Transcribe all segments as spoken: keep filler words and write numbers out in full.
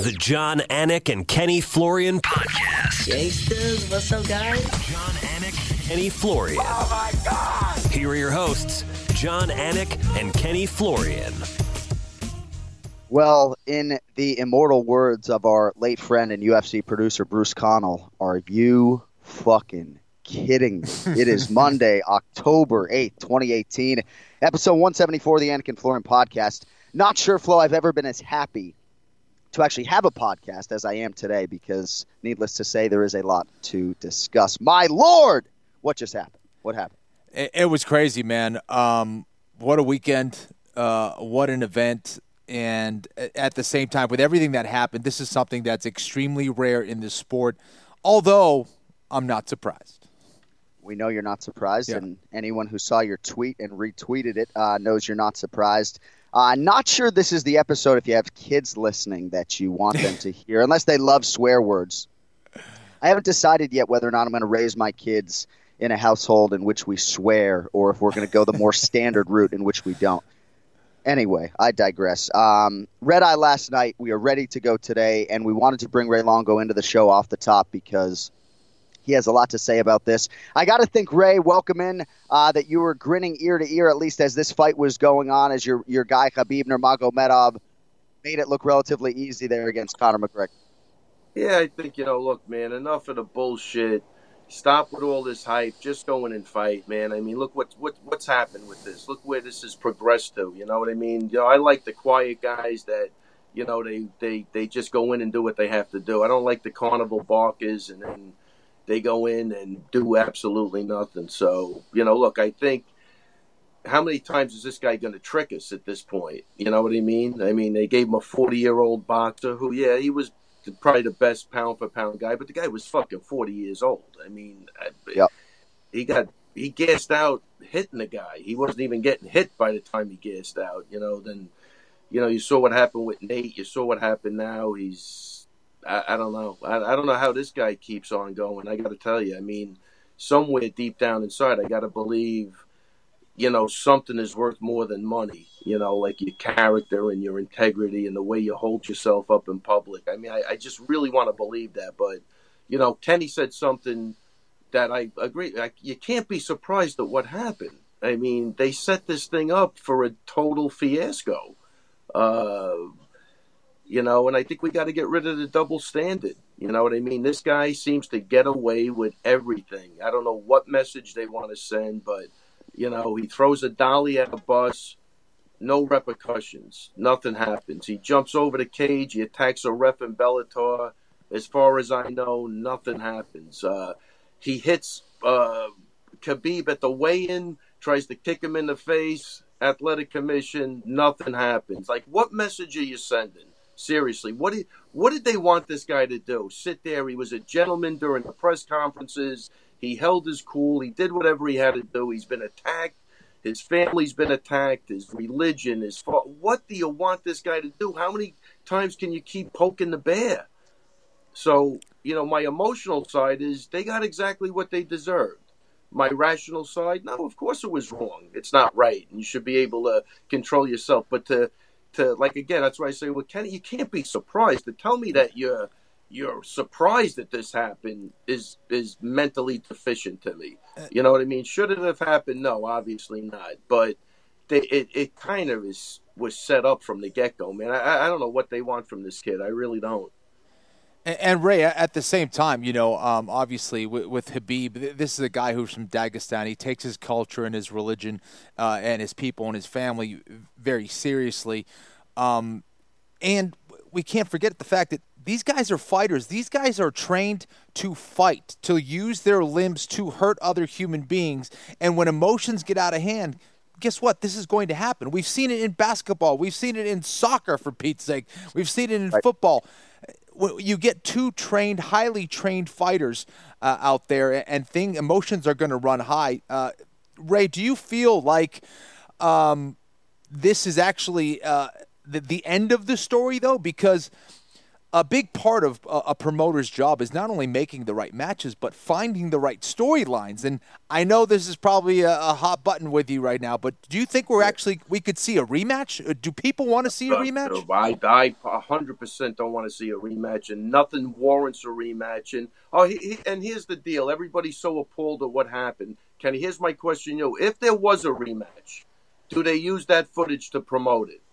The John Anik and Kenny Florian Podcast. Gangsters, what's up, guys? John Anik, Kenny Florian. Oh, my God! Here are your hosts, John Anik and Kenny Florian. Well, in the immortal words of our late friend and U F C producer, Bruce Connell, are you fucking kidding me? It is Monday, October eighth, twenty eighteen, episode one seventy-four of the Anik and Florian Podcast. Not sure, Flo, I've ever been as happy to actually have a podcast as I am today because, needless to say, there is a lot to discuss. My Lord! What just happened? What happened? It, it was crazy, man. Um, what a weekend. Uh, what an event. And at the same time, with everything that happened, this is something that's extremely rare in this sport, although I'm not surprised. We know you're not surprised, yeah. and anyone who saw your tweet and retweeted it uh, knows you're not surprised. Uh, not sure this is the episode, if you have kids listening, that you want them to hear, unless they love swear words. I haven't decided yet whether or not I'm going to raise my kids in a household in which we swear, or if we're going to go the more standard route in which we don't. Anyway, I digress. Um, Red Eye last night, we are ready to go today, and we wanted to bring Ray Longo into the show off the top because he has a lot to say about this. I got to think, Ray, welcome in, uh, that you were grinning ear to ear, at least as this fight was going on, as your your guy Khabib Nurmagomedov made it look relatively easy there against Conor McGregor. Yeah, I think, you know, look, man, enough of the bullshit. Stop with all this hype. Just go in and fight, man. I mean, look what, what what's happened with this. Look where this has progressed to. You know what I mean? You know, I like the quiet guys that, you know, they, they, they just go in and do what they have to do. I don't like the carnival barkers and then they go in and do absolutely nothing. So, you know, look, I think how many times is this guy going to trick us at this point? You know what I mean? I mean, they gave him a forty-year-old boxer who, yeah, he was probably the best pound-for-pound guy, but the guy was fucking forty years old. I mean, yep. he got he gassed out hitting the guy. He wasn't even getting hit by the time he gassed out. You know, then, you know, you saw what happened with Nate. You saw what happened now. He's I, I don't know. I, I don't know how this guy keeps on going. I got to tell you, I mean, somewhere deep down inside, I got to believe, you know, something is worth more than money, you know, like your character and your integrity and the way you hold yourself up in public. I mean, I, I just really want to believe that. But, you know, Kenny said something that I agree. I, you can't be surprised at what happened. I mean, they set this thing up for a total fiasco. Uh You know, and I think we got to get rid of the double standard. You know what I mean? This guy seems to get away with everything. I don't know what message they want to send, but, you know, he throws a dolly at a bus, no repercussions. Nothing happens. He jumps over the cage. He attacks a ref in Bellator. As far as I know, nothing happens. Uh, he hits uh, Khabib at the weigh-in, tries to kick him in the face, athletic commission, nothing happens. Like, what message are you sending? Seriously, what did what did they want this guy to do? Sit there? He was a gentleman during the press conferences. He held his cool. He did whatever he had to do. He's been attacked. His family's been attacked. His religion, his fa- what do you want this guy to do? How many times can you keep poking the bear? So, you know, my emotional side is they got exactly what they deserved. My rational side, no, of course it was wrong. It's not right, and you should be able to control yourself. But to To like again, that's why I say, well, Kenny, you can't be surprised. To tell me that you're you're surprised that this happened is is mentally deficient to me. You know what I mean? Should it have happened? No, obviously not. But they, it it kind of is was set up from the get go, man. I I don't know what they want from this kid. I really don't. And, and Ray, at the same time, you know, um, obviously with, with Khabib, this is a guy who's from Dagestan. He takes his culture and his religion uh, and his people and his family very seriously. Um, and we can't forget the fact that these guys are fighters. These guys are trained to fight, to use their limbs to hurt other human beings. And when emotions get out of hand, guess what? This is going to happen. We've seen it in basketball. We've seen it in soccer, for Pete's sake. We've seen it in right. football. You get two trained, highly trained fighters uh, out there, and thing emotions are going to run high. Uh, Ray, do you feel like um, this is actually uh, the, the end of the story, though? Because a big part of a, a promoter's job is not only making the right matches, but finding the right storylines. And I know this is probably a, a hot button with you right now, but do you think we're actually we could see a rematch? Do people want to see a rematch? I, I one hundred percent don't want to see a rematch, and nothing warrants a rematch. And oh, he, he, and here's the deal: everybody's so appalled at what happened. Kenny, here's my question: you know, if there was a rematch, do they use that footage to promote it?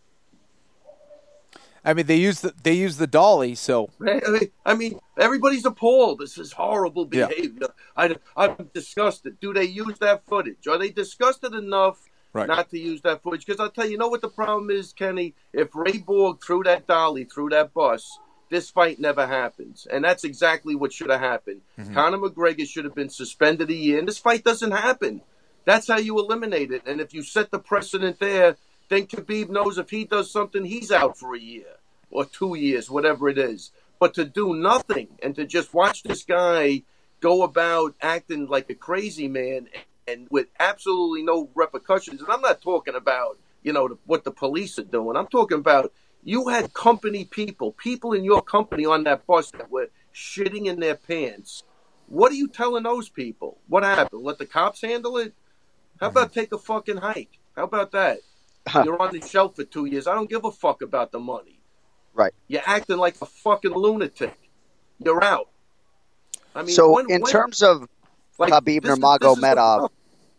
I mean, they use the they use the dolly, so. I mean, everybody's appalled. This is horrible behavior. Yeah. I, I'm disgusted. Do they use that footage? Are they disgusted enough right. not to use that footage? Because I'll tell you, you know what the problem is, Kenny? If Ray Borg threw that dolly through that bus, this fight never happens. And that's exactly what should have happened. Mm-hmm. Conor McGregor should have been suspended a year, and this fight doesn't happen. That's how you eliminate it. And if you set the precedent there, then Khabib knows if he does something, he's out for a year or two years, whatever it is. But to do nothing and to just watch this guy go about acting like a crazy man and with absolutely no repercussions. And I'm not talking about, you know, what the police are doing. I'm talking about you had company people, people in your company on that bus that were shitting in their pants. What are you telling those people? What happened? Let the cops handle it? How about take a fucking hike? How about that? Huh. You're on the shelf for two years. I don't give a fuck about the money. Right. You're acting like a fucking lunatic. You're out. I mean, so when, in when, terms of like, Khabib Nurmagomedov,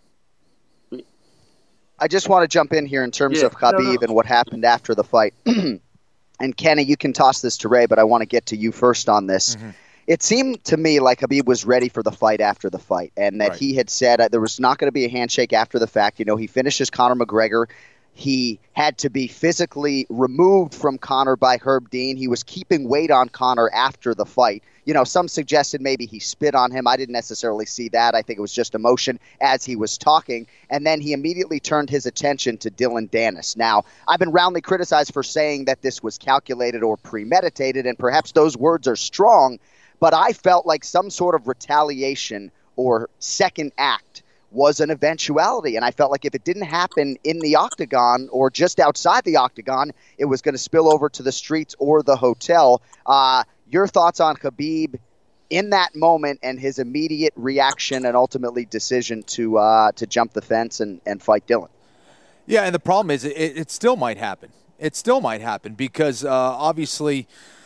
I just want to jump in here in terms yeah, of Khabib no, no. and what happened after the fight. And Kenny, you can toss this to Ray, but I want to get to you first on this. Mm-hmm. It seemed to me like Khabib was ready for the fight after the fight, and that right. he had said uh, there was not going to be a handshake after the fact. You know, he finishes Conor McGregor. He had to be physically removed from Conor by Herb Dean. He was keeping weight on Conor after the fight. You know, some suggested maybe he spit on him. I didn't necessarily see that. I think it was just emotion as he was talking. And then he immediately turned his attention to Dillon Danis. Now, I've been roundly criticized for saying that this was calculated or premeditated, and perhaps those words are strong, but I felt like some sort of retaliation or second act was an eventuality. And I felt like if it didn't happen in the octagon or just outside the octagon, it was going to spill over to the streets or the hotel. Uh, your thoughts on Khabib in that moment and his immediate reaction and ultimately decision to uh, to jump the fence and, and fight Dillon? Yeah, and the problem is it, it still might happen. It still might happen because uh, obviously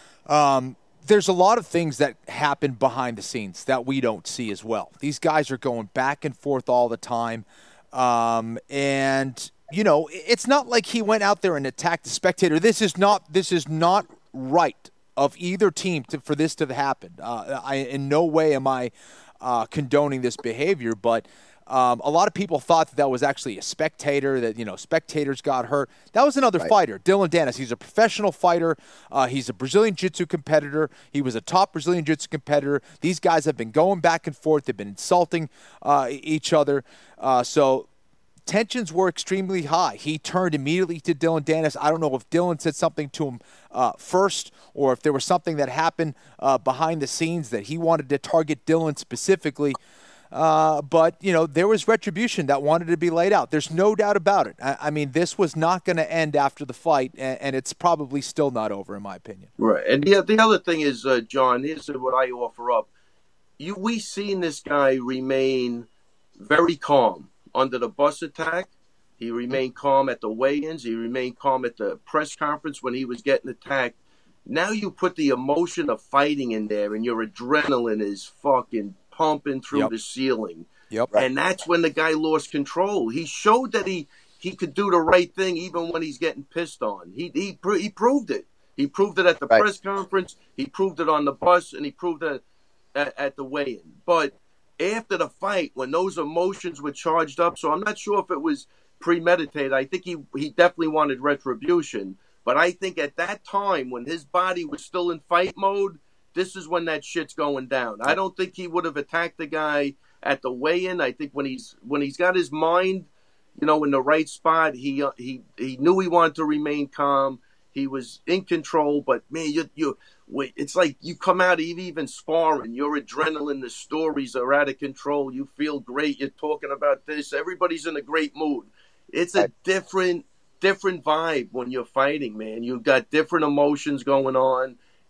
um, – there's a lot of things that happen behind the scenes that we don't see as well. These guys are going back and forth all the time. Um, and, you know, it's not like he went out there and attacked the spectator. This is not this is not right of either team to, for this to happen. Uh, I, in no way am I uh, condoning this behavior, but Um, a lot of people thought that that was actually a spectator, that, you know, spectators got hurt. That was another right. fighter, Dillon Danis. He's a professional fighter. Uh, he's a Brazilian Jiu-Jitsu competitor. He was a top Brazilian Jiu-Jitsu competitor. These guys have been going back and forth. They've been insulting uh, each other. Uh, so tensions were extremely high. He turned immediately to Dillon Danis. I don't know if Dillon said something to him uh, first or if there was something that happened uh, behind the scenes that he wanted to target Dillon specifically. Uh, but, you know, there was retribution that wanted to be laid out. There's no doubt about it. I, I mean, this was not going to end after the fight, and, and it's probably still not over, in my opinion. Right. And the, the other thing is, uh, John, here's what I offer up. You, we seen this guy remain very calm under the bus attack. He remained calm at the weigh-ins. He remained calm at the press conference when he was getting attacked. Now you put the emotion of fighting in there, and your adrenaline is fucking pumping through yep. the ceiling. Yep. And that's when the guy lost control. He showed that he, he could do the right thing even when he's getting pissed on. He he he proved it. He proved it at the right. press conference. He proved it on the bus, and he proved it at, at the weigh-in. But after the fight, when those emotions were charged up, so I'm not sure if it was premeditated. I think he, he definitely wanted retribution. But I think at that time, when his body was still in fight mode, this is when that shit's going down. I don't think he would have attacked the guy at the weigh-in. I think when he's when he's got his mind, you know, in the right spot, he uh, he he knew he wanted to remain calm. He was in control. But man, you you wait. It's like you come out of even sparring, your adrenaline, the stories are out of control. You feel great. You're talking about this. Everybody's in a great mood. It's a different different vibe when you're fighting, man. You've got different emotions going on.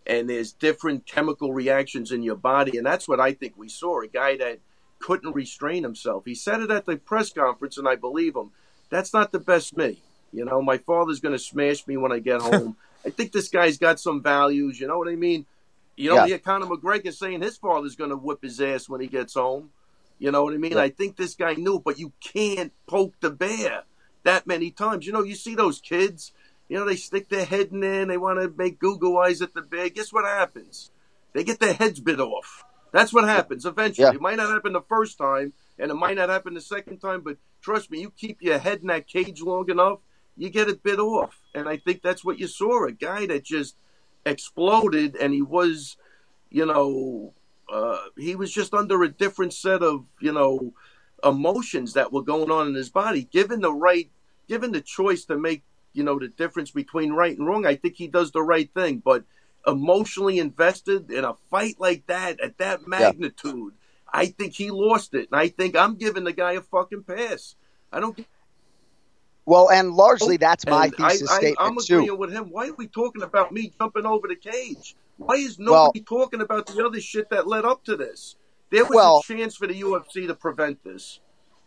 and there's different chemical reactions in your body. And that's what I think we saw, a guy that couldn't restrain himself. He said it at the press conference, and I believe him. That's not the best me. You know, my father's going to smash me when I get home. I think this guy's got some values. You know what I mean? You know, yeah. hear Conor McGregor saying his father's going to whip his ass when he gets home. You know what I mean? Yeah. I think this guy knew, but you can't poke the bear that many times. You know, you see those kids, you know, they stick their head in there and they want to make goo-goo eyes at the bear. Guess what happens? They get their heads bit off. That's what happens eventually. Yeah. It might not happen the first time, and it might not happen the second time, but trust me, you keep your head in that cage long enough, you get it bit off. And I think that's what you saw, a guy that just exploded, and he was, you know, uh, he was just under a different set of, you know, emotions that were going on in his body. Given the right, given the choice to make, you know, the difference between right and wrong, I think he does the right thing. But emotionally invested in a fight like that, at that magnitude, yeah. I think he lost it. And I think I'm giving the guy a fucking pass. I don't Well, and largely that's my and thesis I, I, statement, I'm agreeing too. with him. Why are we talking about me jumping over the cage? Why is nobody well, talking about the other shit that led up to this? There was well, a chance for the U F C to prevent this.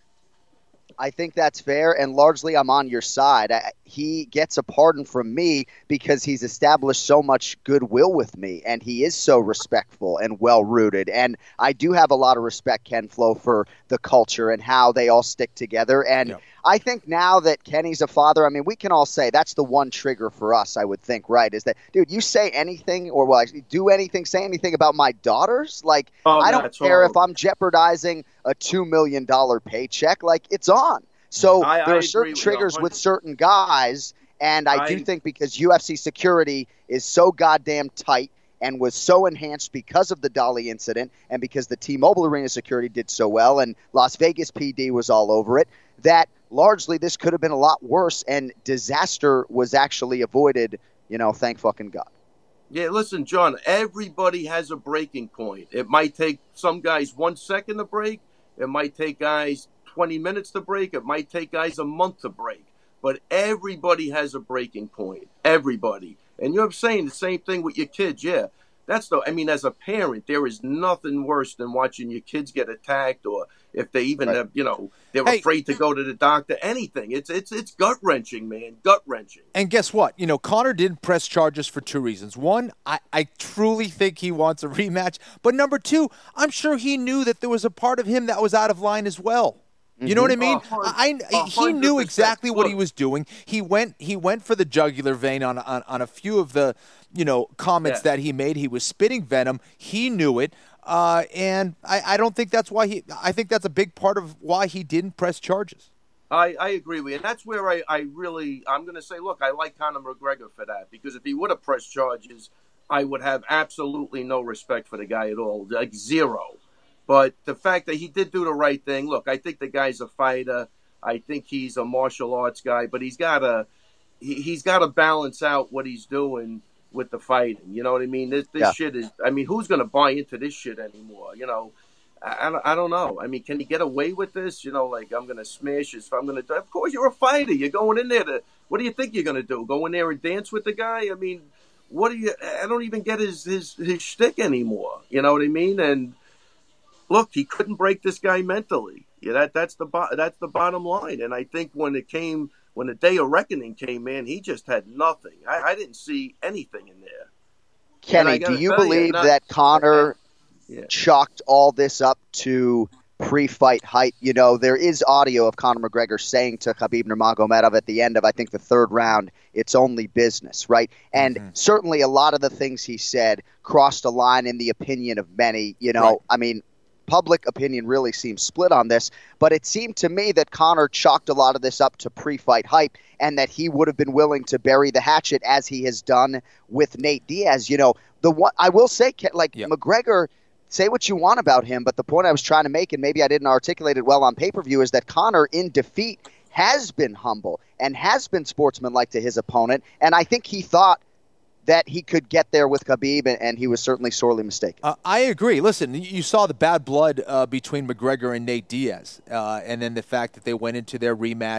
I think that's fair, and largely I'm on your side. I, he gets a pardon from me because he's established so much goodwill with me, and he is so respectful and well-rooted. And I do have a lot of respect, Ken Flo, for the culture and how they all stick together. And yep. I think now that Kenny's a father, I mean, we can all say that's the one trigger for us, I would think, right, is that, dude, you say anything or well, do anything, say anything about my daughters? Like, oh, I don't care horrible. if I'm jeopardizing a two million dollars paycheck. Like, it's on. So I, there I are certain triggers with, with certain guys, and I, I do think because U F C security is so goddamn tight and was so enhanced because of the Dolly incident and because the T-Mobile Arena security did so well and Las Vegas P D was all over it, that largely this could have been a lot worse and disaster was actually avoided, you know, thank fucking God. Yeah, listen, John, everybody has a breaking point. It might take some guys one second to break. It might take guys twenty minutes to break. It might take guys a month to break. But everybody has a breaking point. Everybody. And you're saying the same thing with your kids. Yeah, that's the, I mean, as a parent, there is nothing worse than watching your kids get attacked or if they even right. have, you know, they're hey, afraid to go to the doctor, anything. It's it's it's gut-wrenching, man, gut-wrenching. And guess what? You know, Conor didn't press charges for two reasons. One, I, I truly think he wants a rematch. But number two, I'm sure he knew that there was a part of him that was out of line as well. You know what I mean? I, I he knew exactly what he was doing. He went he went for the jugular vein on on, on a few of the, you know, comments yeah. that he made. He was spitting venom. He knew it. Uh, and I, I don't think that's why he I think that's a big part of why he didn't press charges. I, I agree with you. And that's where I, I really I'm gonna say, look, I like Conor McGregor for that, because if he would have pressed charges, I would have absolutely no respect for the guy at all. Like zero. But the fact that he did do the right thing, look, I think the guy's a fighter. I think he's a martial arts guy, but he's got to he, he's got to balance out what he's doing with the fighting. You know what I mean? This this yeah. shit is. I mean, who's going to buy into this shit anymore? You know, I, I, I don't know. I mean, can he get away with this? You know, like I'm going to smash his. I'm going to. Of course, you're a fighter. You're going in there to. What do you think you're going to do? Go in there and dance with the guy? I mean, what do you? I don't even get his his his shtick anymore. You know what I mean? And look, he couldn't break this guy mentally. Yeah, that that's the bo- that's the bottom line. And I think when it came, when the day of reckoning came, man, he just had nothing. I, I didn't see anything in there. Kenny, do you believe you, not, that Conor yeah. chalked all this up to pre-fight hype? You know, there is audio of Conor McGregor saying to Khabib Nurmagomedov at the end of, I think, the third round, it's only business, right? And mm-hmm. certainly a lot of the things he said crossed a line in the opinion of many. You know, right. I mean, public opinion really seems split on this, but it seemed to me that Conor chalked a lot of this up to pre-fight hype and that he would have been willing to bury the hatchet as he has done with Nate Diaz. You know, the one I will say, like yep. McGregor, say what you want about him, but the point I was trying to make, and maybe I didn't articulate it well on pay-per-view, is that Conor in defeat has been humble and has been sportsmanlike to his opponent, and I think he thought that he could get there with Khabib, and he was certainly sorely mistaken. Uh, I agree. Listen, you saw the bad blood uh, between McGregor and Nate Diaz, uh, and then the fact that they went into their rematch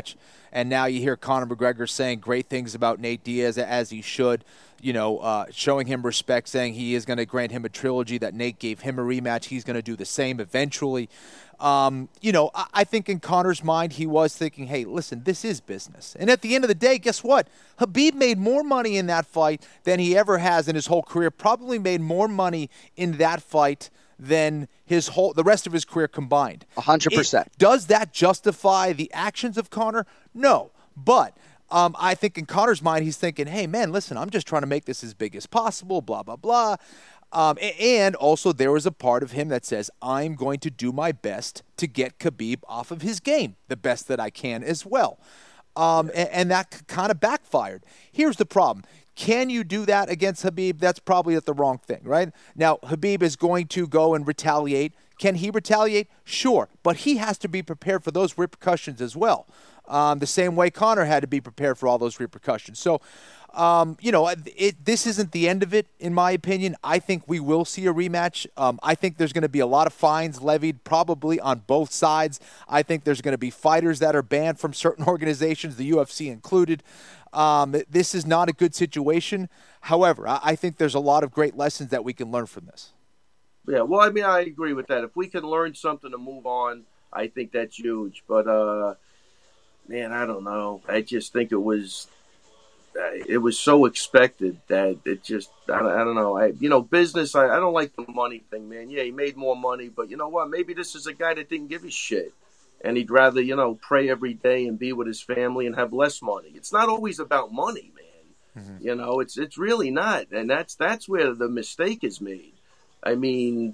and now you hear Conor McGregor saying great things about Nate Diaz, as he should, you know, uh, showing him respect, saying he is going to grant him a trilogy, that Nate gave him a rematch. He's going to do the same eventually. Um, you know, I, I think in Conor's mind, he was thinking, hey, listen, this is business. And at the end of the day, guess what? Habib made more money in that fight than he ever has in his whole career, probably made more money in that fight than his whole the rest of his career combined. A hundred percent. Does that justify the actions of Conor? No. But um, I think in Conor's mind, he's thinking, hey, man, listen, I'm just trying to make this as big as possible, blah, blah, blah. Um, and also there was a part of him that says, I'm going to do my best to get Khabib off of his game, the best that I can as well. Um, and, and that kind of backfired. Here's the problem. Can you do that against Khabib? That's probably the wrong thing, right? Now, Khabib is going to go and retaliate. Can he retaliate? Sure. But he has to be prepared for those repercussions as well. Um, the same way Conor had to be prepared for all those repercussions. So, um, you know, it, this isn't the end of it, in my opinion. I think we will see a rematch. Um, I think there's going to be a lot of fines levied probably on both sides. I think there's going to be fighters that are banned from certain organizations, the U F C included. Um, this is not a good situation. However, I, I think there's a lot of great lessons that we can learn from this. Yeah, well, I mean, I agree with that. If we can learn something to move on, I think that's huge. But, uh, man, I don't know. I just think it was it was so expected that it just, I don't, I don't know. I, you know, business, I, I don't like the money thing, man. Yeah, he made more money, but you know what? Maybe this is a guy that didn't give a shit. And he'd rather, you know, pray every day and be with his family and have less money. It's not always about money, man. Mm-hmm. You know, it's it's really not. And that's that's where the mistake is made. I mean,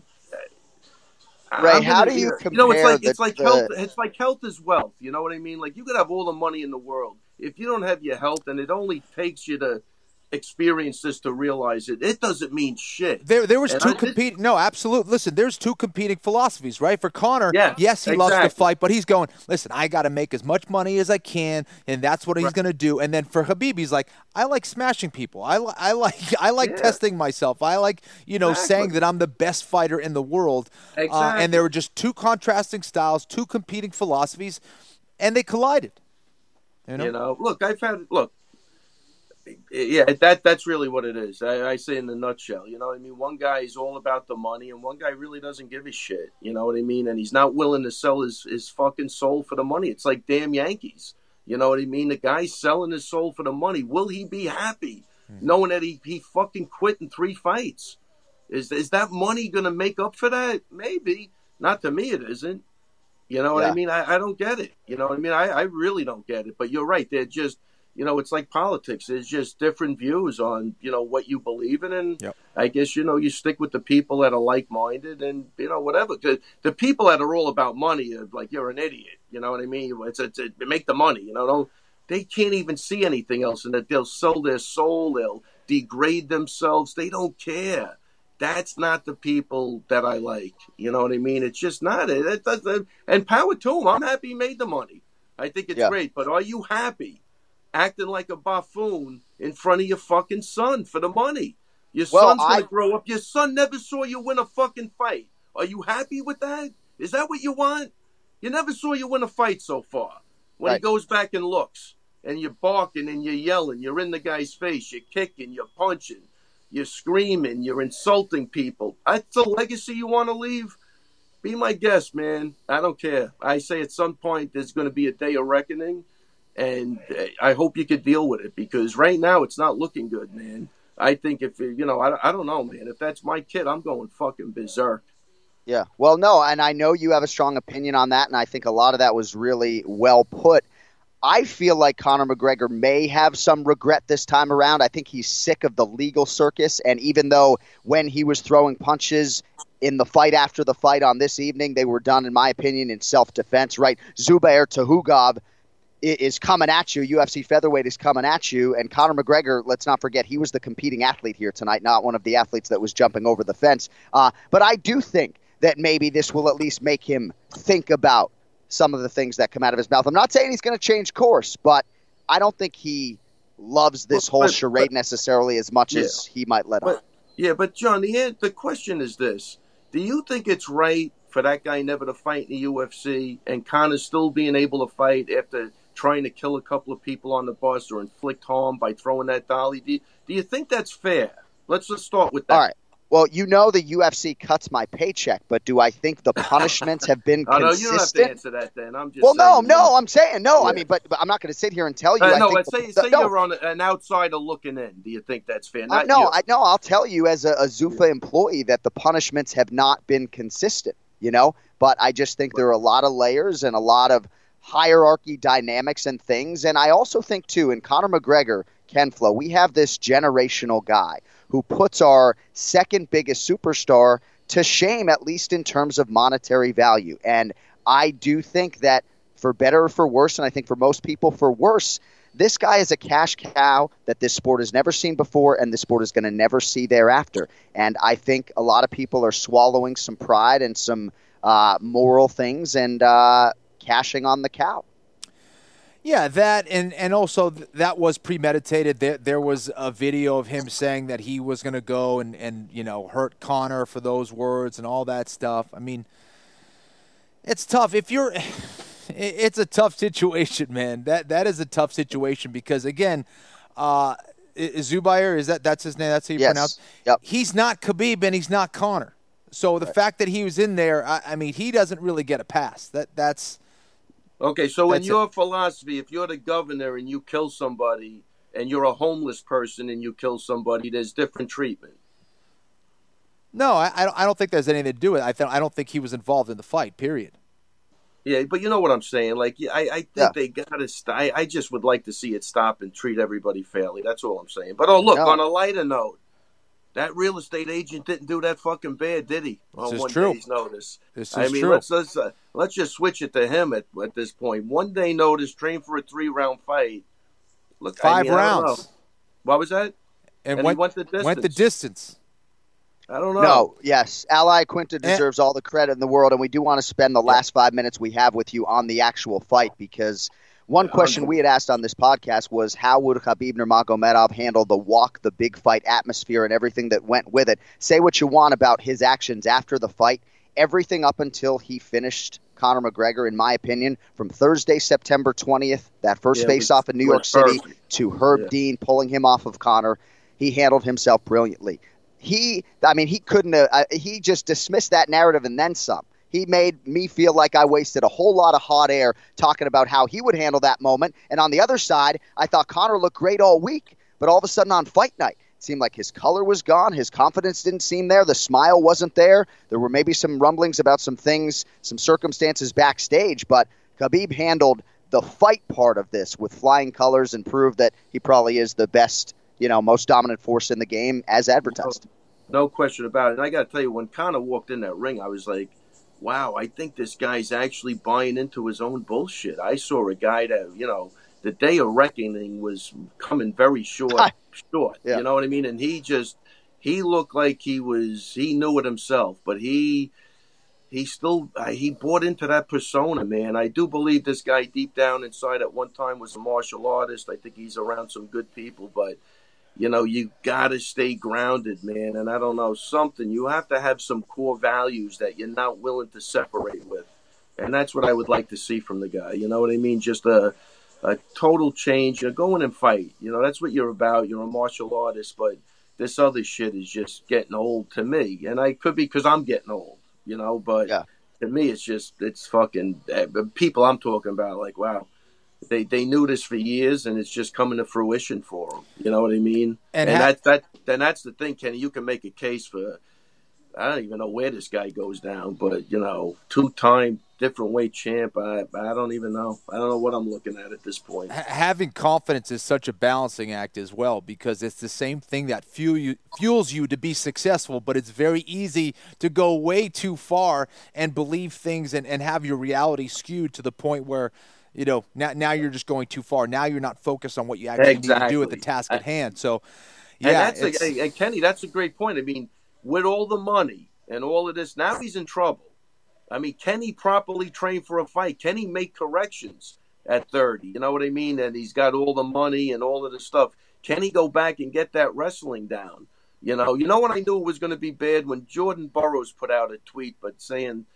Ray, how do you compare? You know, it's like the, it's like the... health. It's like health is wealth. You know what I mean? Like you could have all the money in the world. If you don't have your health, and it only takes you to experience this to realize it, it doesn't mean shit. There, there was and two I, competing. No, absolutely. Listen, there's two competing philosophies, right? For Conor, yeah, yes, he exactly. loves to fight, but he's going, listen, I got to make as much money as I can, and that's what he's right. going to do. And then for Khabib, he's like, I like smashing people. I, li- I like, I like yeah. testing myself. I like, you know, exactly. saying that I'm the best fighter in the world. Exactly. Uh, and there were just two contrasting styles, two competing philosophies, and they collided. You know, you know look, I've had look. Yeah, that that's really what it is. I, I say in a nutshell. You know what I mean? One guy is all about the money, and one guy really doesn't give a shit. You know what I mean? And he's not willing to sell his, his fucking soul for the money. It's like damn Yankees. You know what I mean? The guy's selling his soul for the money. Will he be happy mm-hmm. knowing that he, he fucking quit in three fights? Is is that money going to make up for that? Maybe. Not to me, it isn't. You know what yeah. I mean? I, I don't get it. You know what I mean? I, I really don't get it. But you're right. They're just, you know, it's like politics. There's just different views on, you know, what you believe in. And yep. I guess, you know, you stick with the people that are like-minded and, you know, whatever. The, the people that are all about money are like, you're an idiot. You know what I mean? It's, it's, it, make the money, you know. Don't, they can't even see anything else. And that they'll sell their soul. They'll degrade themselves. They don't care. That's not the people that I like. You know what I mean? It's just not. It, it doesn't. And power to him. I'm happy he made the money. I think it's yeah. great. But are you happy acting like a buffoon in front of your fucking son for the money? Your well, son's going to I... grow up. Your son never saw you win a fucking fight. Are you happy with that? Is that what you want? You never saw you win a fight so far. When right. he goes back and looks, and you're barking and you're yelling, you're in the guy's face, you're kicking, you're punching. You're screaming, you're insulting people. That's a legacy you want to leave? Be my guest, man. I don't care. I say at some point there's going to be a day of reckoning, and I hope you could deal with it, because right now it's not looking good, man. I think if, you know, I, I don't know, man. If that's my kid, I'm going fucking berserk. Yeah. Well, no, and I know you have a strong opinion on that, and I think a lot of that was really well put. I feel like Conor McGregor may have some regret this time around. I think he's sick of the legal circus. And even though when he was throwing punches in the fight after the fight on this evening, they were done, in my opinion, in self-defense, right? Zubair Tukhugov is coming at you. U F C featherweight is coming at you. And Conor McGregor, let's not forget, he was the competing athlete here tonight, not one of the athletes that was jumping over the fence. Uh, but I do think that maybe this will at least make him think about some of the things that come out of his mouth. I'm not saying he's going to change course, but I don't think he loves this but, whole but, charade but, necessarily as much yeah. as he might let but, on. Yeah, but John, the, the question is this. Do you think it's right for that guy never to fight in the U F C and Conor still being able to fight after trying to kill a couple of people on the bus or inflict harm by throwing that dolly. Do you, do you think that's fair? Let's just start with that. All right. Well, you know the U F C cuts my paycheck, but do I think the punishments have been oh, consistent? No, you don't have to answer that then. I'm just well, no, saying, no, I'm saying no. Yeah. I mean, but, but I'm not going to sit here and tell you. Uh, I no, think but the, say, the, say no. you're on an outsider looking in. Do you think that's fair? Uh, Not no, you. I no. I'll tell you as a, a Zuffa employee that the punishments have not been consistent. You know, but I just think there are a lot of layers and a lot of hierarchy dynamics and things. And I also think too, in Conor McGregor, Ken Flo, we have this generational guy who puts our second biggest superstar to shame, at least in terms of monetary value. And I do think that for better or for worse, and I think for most people for worse, this guy is a cash cow that this sport has never seen before and this sport is going to never see thereafter. And I think a lot of people are swallowing some pride and some uh, moral things and uh, cashing on the cow. Yeah, that and, and also th- that was premeditated. There there was a video of him saying that he was going to go and, and, you know, hurt Conor for those words and all that stuff. I mean, it's tough. If you're – it's a tough situation, man. That That is a tough situation because, again, uh, Zubair, is that that's his name? That's how you yes. pronounce it? Yep. He's not Khabib and he's not Conor. So the right. fact that he was in there, I, I mean, he doesn't really get a pass. That That's – Okay, so That's in your it. philosophy, if you're the governor and you kill somebody and you're a homeless person and you kill somebody, there's different treatment. No, I, I don't think there's anything to do with it. I, th- I don't think he was involved in the fight, period. Yeah, but you know what I'm saying. Like, I, I think yeah. they got to st- I, I just would like to see it stop and treat everybody fairly. That's all I'm saying. But, oh, look, no. on a lighter note, that real estate agent didn't do that fucking bad, did he? This on is one true. day's notice. This is I mean, true. let's let's uh, let's just switch it to him at, at this point. One day notice, train for a three round fight. Look, five I mean, rounds. What was that? And, and went, he went the distance. Went the distance. I don't know. No, yes. Ally Quinta deserves and, all the credit in the world, and we do want to spend the yeah. last five minutes we have with you on the actual fight because one question we had asked on this podcast was how would Khabib Nurmagomedov handle the walk, the big fight atmosphere, and everything that went with it? Say what you want about his actions after the fight. Everything up until he finished Conor McGregor, in my opinion, from Thursday, September twentieth, that first yeah, face-off in New York City, perfect. to Herb yeah. Dean pulling him off of Conor, he handled himself brilliantly. He, I mean, he couldn't have, uh, he just dismissed that narrative and then some. He made me feel like I wasted a whole lot of hot air talking about how he would handle that moment. And on the other side, I thought Conor looked great all week, but all of a sudden on fight night, it seemed like his color was gone. His confidence didn't seem there. The smile wasn't there. There were maybe some rumblings about some things, some circumstances backstage, but Khabib handled the fight part of this with flying colors and proved that he probably is the best, you know, most dominant force in the game as advertised. No, no question about it. And I got to tell you, when Conor walked in that ring, I was like, wow, I think this guy's actually buying into his own bullshit. I saw a guy that, you know, the day of reckoning was coming very short, short. Yeah. You know what I mean? And he just, he looked like he was, he knew it himself, but he, he still, uh, he bought into that persona, man. I do believe this guy deep down inside at one time was a martial artist. I think he's around some good people, but you know, you got to stay grounded, man. And I don't know, something. You have to have some core values that you're not willing to separate with. And that's what I would like to see from the guy. You know what I mean? Just a a total change. You know, go in and fight. You know, that's what you're about. You're a martial artist. But this other shit is just getting old to me. And I could be because I'm getting old, you know. But yeah. to me, it's just, it's fucking, people I'm talking about, like, wow. They they knew this for years, and it's just coming to fruition for them. You know what I mean? And, and ha- that that then that's the thing, Kenny. You can make a case for. I don't even know where this guy goes down, but you know, two-time different weight champ. I I don't even know. I don't know what I'm looking at at this point. H- having confidence is such a balancing act as well, because it's the same thing that fuel you, fuels you to be successful. But it's very easy to go way too far and believe things and, and have your reality skewed to the point where. You know, now now you're just going too far. Now you're not focused on what you actually exactly. need to do at the task at hand. So, yeah. And, that's a, and Kenny, that's a great point. I mean, with all the money and all of this, now he's in trouble. I mean, can he properly train for a fight? Can he make corrections at thirty? You know what I mean? And he's got all the money and all of this stuff. Can he go back and get that wrestling down? You know, you know when I knew it was going to be bad? When Jordan Burroughs put out a tweet but saying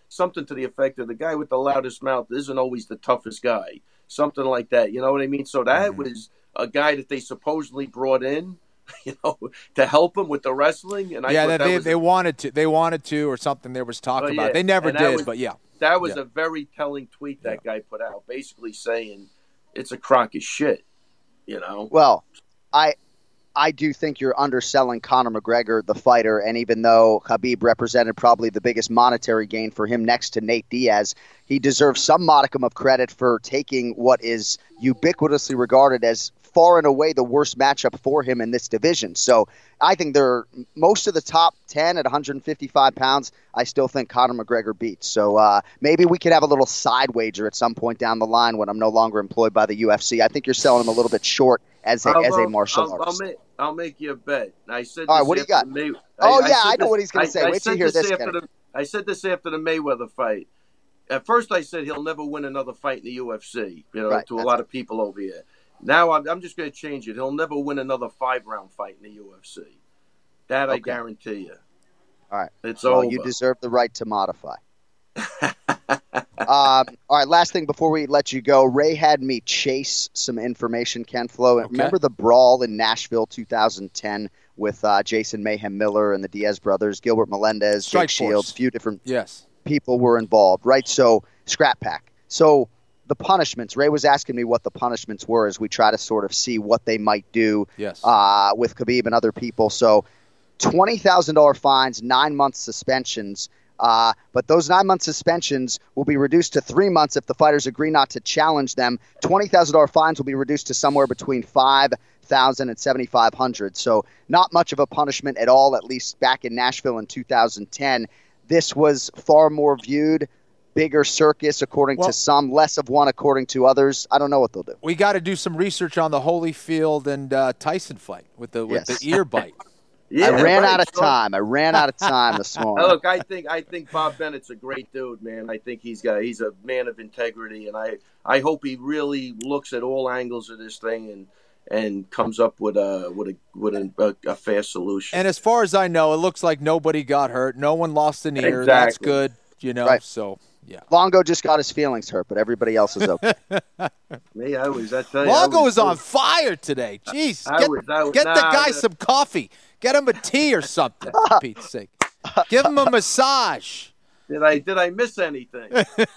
something to the effect of the guy with the loudest mouth isn't always the toughest guy, something like that. You know what I mean? So that mm-hmm. was a guy that they supposedly brought in, you know, to help him with the wrestling. And I yeah, that they was they a, wanted to, they wanted to, or something there was talk oh, about. Yeah. They never and did, was, but yeah, that was yeah. a very telling tweet that yeah. guy put out, basically saying it's a crock of shit. You know. Well, I. I do think you're underselling Conor McGregor, the fighter, and even though Khabib represented probably the biggest monetary gain for him next to Nate Diaz, he deserves some modicum of credit for taking what is ubiquitously regarded as far and away the worst matchup for him in this division. So I think they're most of the top ten at one fifty-five pounds, I still think Conor McGregor beats. So uh, maybe we could have a little side wager at some point down the line when I'm no longer employed by the U F C. I think you're selling him a little bit short as a, I'll, as a martial I'll, artist. I'll make, I'll make you a bet. I said All this right, what do you got? May, oh, I, yeah, I, I know this, what he's going to say. I, Wait I till you hear this, after the, I said this after the Mayweather fight. At first, I said he'll never win another fight in the U F C, you know, right, to a lot of people over here. Now I'm, I'm just going to change it. He'll never win another five-round fight in the U F C. That okay. I guarantee you. All right. It's well, over. You deserve the right to modify. um, all right, last thing before we let you go. Ray had me chase some information, Ken Flo. Okay. Remember the brawl in Nashville two thousand ten with uh, Jason Mayhem Miller and the Diaz brothers, Gilbert Melendez, Strike Jake Shields, a few different yes. people were involved, right? So, Scrap Pack. So, the punishments, Ray was asking me what the punishments were as we try to sort of see what they might do yes. uh, with Khabib and other people. So, twenty thousand dollars fines, nine-month suspensions. Uh, but those nine-month suspensions will be reduced to three months if the fighters agree not to challenge them. twenty thousand dollars fines will be reduced to somewhere between five thousand dollars and seventy-five hundred dollars. So not much of a punishment at all, at least back in Nashville in two thousand ten. This was far more viewed, bigger circus according well, to some, less of one according to others. I don't know what they'll do. We got to do some research on the Holyfield and uh, Tyson fight with the with yes. the ear bite. Yeah, I ran right, out of so. time. I ran out of time this morning. Look, I think I think Bob Bennett's a great dude, man. I think he's got he's a man of integrity, and I, I hope he really looks at all angles of this thing and and comes up with a with a with a, a, a fair solution. And as far as I know, it looks like nobody got hurt. No one lost an ear. Exactly. That's good, you know. Right. So yeah, Longo just got his feelings hurt, but everybody else is okay. Me, I was. I tell you, Longo I was, is on fire today. Jeez, I get, was, I was, get nah, the guy I, some coffee. Get him a tea or something, for Pete's sake. Give him a massage. Did I did I miss anything?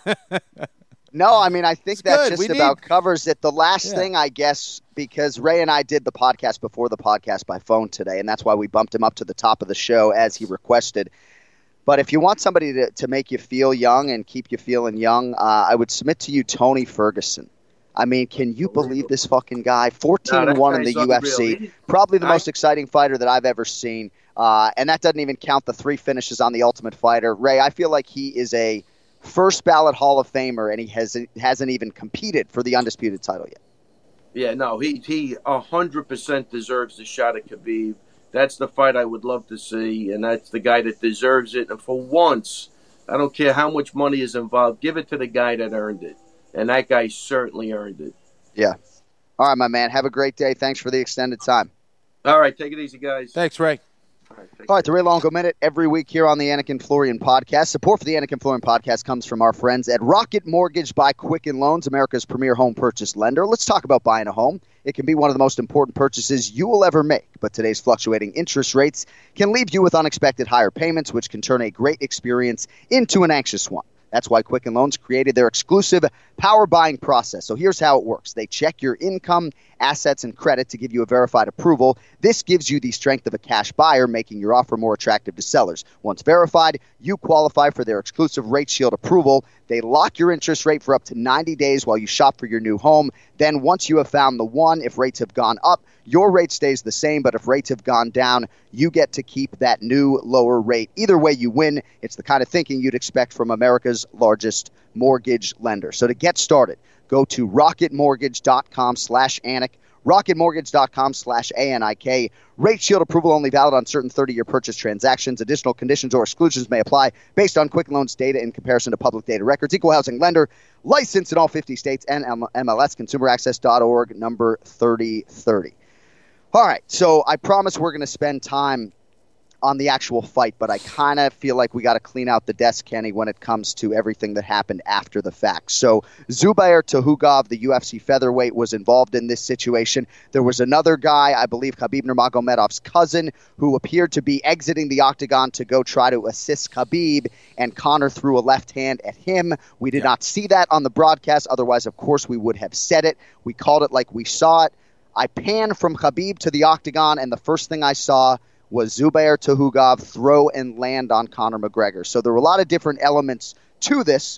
No, I mean, I think it's that good. just We about need... covers it. The last yeah. thing, I guess, because Ray and I did the podcast before the podcast by phone today, and that's why we bumped him up to the top of the show as he requested. But if you want somebody to, to make you feel young and keep you feeling young, uh, I would submit to you Tony Ferguson. I mean, can you believe this fucking guy? fourteen and one in the U F C. Probably the most exciting fighter that I've ever seen. Uh, and that doesn't even count the three finishes on The Ultimate Fighter. Ray, I feel like he is a first ballot Hall of Famer, and he has, hasn't even competed for the undisputed title yet. Yeah, no, he he one hundred percent deserves the shot at Khabib. That's the fight I would love to see, and that's the guy that deserves it. And for once, I don't care how much money is involved, give it to the guy that earned it. And that guy certainly earned it. Yeah. All right, my man. Have a great day. Thanks for the extended time. All right, take it easy, guys. Thanks, Ray. All right, All right, the Ray Longo Minute every week here on the Anakin Florian Podcast. Support for the Anakin Florian Podcast comes from our friends at Rocket Mortgage by Quicken Loans, America's premier home purchase lender. Let's talk about buying a home. It can be one of the most important purchases you will ever make, but today's fluctuating interest rates can leave you with unexpected higher payments, which can turn a great experience into an anxious one. That's why Quicken Loans created their exclusive power buying process. So here's how it works. They check your income, assets, and credit to give you a verified approval. This gives you the strength of a cash buyer, making your offer more attractive to sellers. Once verified, you qualify for their exclusive Rate Shield approval. They lock your interest rate for up to ninety days while you shop for your new home. Then once you have found the one, if rates have gone up, your rate stays the same, but if rates have gone down, you get to keep that new lower rate. Either way, you win. It's the kind of thinking you'd expect from America's largest mortgage lender. So to get started, go to rocketmortgage.com slash Anik, rocketmortgage.com slash A N I K. Rate Shield approval only valid on certain thirty-year purchase transactions. Additional conditions or exclusions may apply based on Quicken Loans data in comparison to public data records. Equal housing lender, licensed in all fifty states, and M L S, consumer access dot org, number thirty thirty. All right, so I promise we're going to spend time on the actual fight, but I kind of feel like we got to clean out the desk, Kenny, when it comes to everything that happened after the fact. So Zubair Tukhugov, the U F C featherweight, was involved in this situation. There was another guy, I believe Khabib Nurmagomedov's cousin, who appeared to be exiting the octagon to go try to assist Khabib, and Conor threw a left hand at him. We did yeah. not see that on the broadcast. Otherwise, of course, we would have said it. We called it like we saw it. I panned from Khabib to the octagon, and the first thing I saw was Zubair Tukhugov throw and land on Conor McGregor. So there were a lot of different elements to this.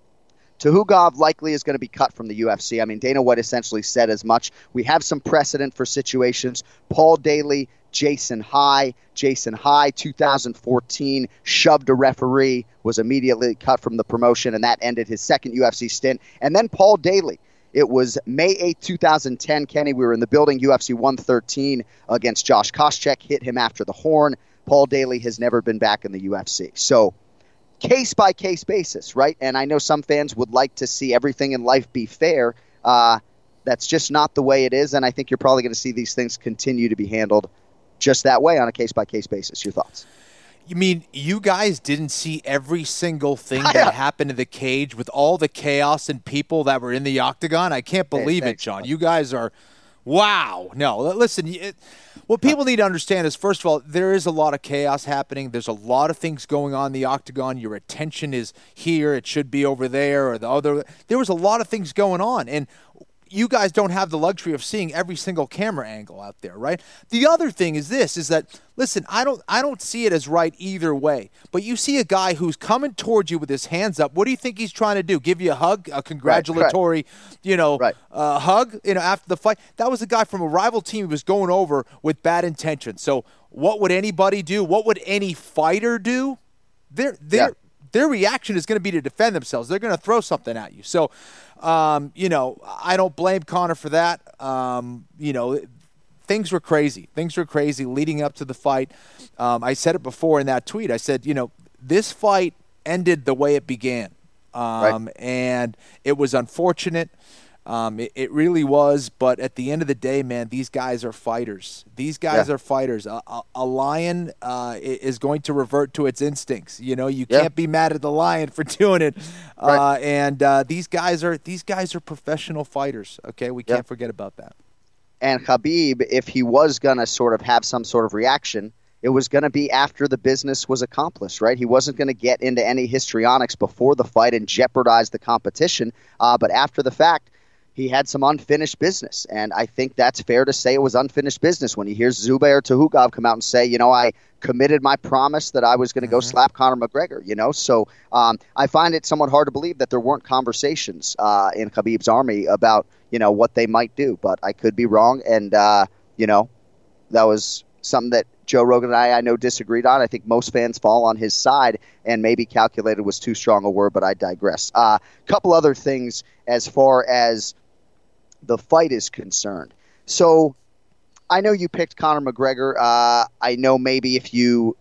Tukhugov likely is going to be cut from the U F C. I mean, Dana White essentially said as much. We have some precedent for situations. Paul Daly, Jason High. Jason High, two thousand fourteen, shoved a referee, was immediately cut from the promotion, and that ended his second U F C stint. And then Paul Daly. It was May eighth, two thousand ten, Kenny. We were in the building, U F C one thirteen against Josh Koscheck, hit him after the horn. Paul Daly has never been back in the U F C. So case-by-case basis, right? And I know some fans would like to see everything in life be fair. Uh, that's just not the way it is, and I think you're probably going to see these things continue to be handled just that way on a case-by-case basis. Your thoughts? You mean you guys didn't see every single thing that happened in the cage with all the chaos and people that were in the octagon? I can't believe hey, it, John. You guys are, wow. No, listen, it, what people need to understand is, first of all, there is a lot of chaos happening. There's a lot of things going on in the octagon. Your attention is here. It should be over there or the other. There was a lot of things going on, and you guys don't have the luxury of seeing every single camera angle out there, right? The other thing is this, is that, listen, I don't I don't see it as right either way, but you see a guy who's coming towards you with his hands up. What do you think he's trying to do? Give you a hug, a congratulatory, right, right. you know, right. uh, hug, you know, after the fight? That was a guy from a rival team who was going over with bad intentions. So what would anybody do? What would any fighter do? They're, they're, yeah. Their reaction is going to be to defend themselves. They're going to throw something at you. So, um, you know, I don't blame Conor for that. Um, you know, things were crazy. Things were crazy leading up to the fight. Um, I said it before in that tweet. I said, you know, this fight ended the way it began. Um, right. And it was unfortunate. Um, it, it really was, but at the end of the day, man, these guys are fighters. These guys yeah. are fighters. A, a, a lion uh, is going to revert to its instincts. You know, you yeah. can't be mad at the lion for doing it. Right. Uh, and uh, these guys are these guys are professional fighters. Okay, we can't yeah. forget about that. And Khabib, if he was gonna sort of have some sort of reaction, it was going to be after the business was accomplished, right? He wasn't going to get into any histrionics before the fight and jeopardize the competition. Uh, but after the fact, he had some unfinished business, and I think that's fair to say it was unfinished business when you hear Zubair Tukhugov come out and say, you know, I committed my promise that I was going to go mm-hmm. slap Conor McGregor, you know? So um, I find it somewhat hard to believe that there weren't conversations uh, in Khabib's army about, you know, what they might do, but I could be wrong, and, uh, you know, that was something that Joe Rogan and I, I know, disagreed on. I think most fans fall on his side, and maybe calculated was too strong a word, but I digress. A uh, couple other things as far as the fight is concerned. So I know you picked Conor McGregor. Uh, I know maybe if you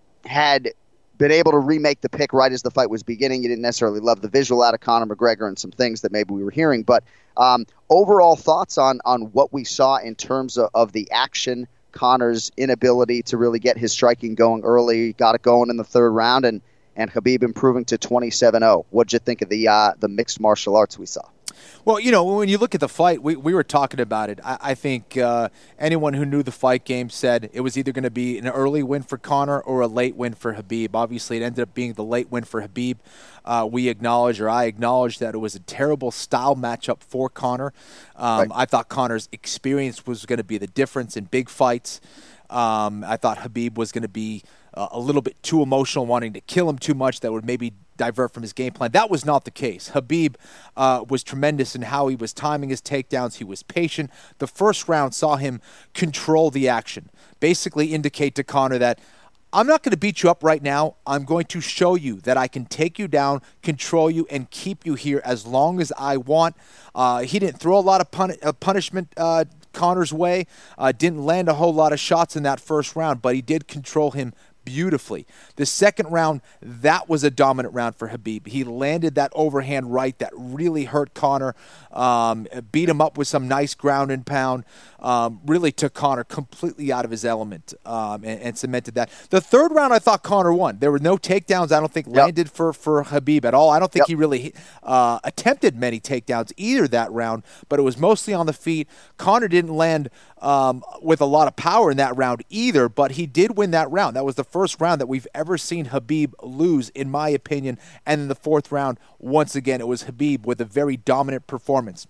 had been able to remake the pick right as the fight was beginning, you didn't necessarily love the visual out of Conor McGregor and some things that maybe we were hearing. But um, overall thoughts on, on what we saw in terms of, of the action, Conor's inability to really get his striking going early, got it going in the third round, and, and Khabib improving to twenty-seven oh. What'd you think of the uh, the mixed martial arts we saw? Well, you know, when you look at the fight, we, we were talking about it. I, I think uh, anyone who knew the fight game said it was either going to be an early win for Conor or a late win for Khabib. Obviously, it ended up being the late win for Khabib. Uh, we acknowledge, or I acknowledge, that it was a terrible style matchup for Conor. Um, right. I thought Conor's experience was going to be the difference in big fights. Um, I thought Khabib was going to be uh, a little bit too emotional, wanting to kill him too much. That would maybe divert from his game plan. That was not the case. Khabib uh, was tremendous in how he was timing his takedowns. He was patient. The first round saw him control the action, basically indicate to Conor that I'm not going to beat you up right now. I'm going to show you that I can take you down, control you, and keep you here as long as I want. Uh, he didn't throw a lot of pun- uh, punishment uh, Conor's way. Uh, didn't land a whole lot of shots in that first round, but he did control him beautifully. The second round, that was a dominant round for Khabib. He landed that overhand right that really hurt Conor, um, beat him up with some nice ground and pound, um, really took Conor completely out of his element um, and, and cemented that. The third round, I thought Conor won. There were no takedowns, I don't think, yep. landed for, for Khabib at all. I don't think yep. he really uh, attempted many takedowns either that round, but it was mostly on the feet. Conor didn't land um, with a lot of power in that round either, but he did win that round. That was the first round that we've ever seen Khabib lose, in my opinion. And in the fourth round, once again, it was Khabib with a very dominant performance.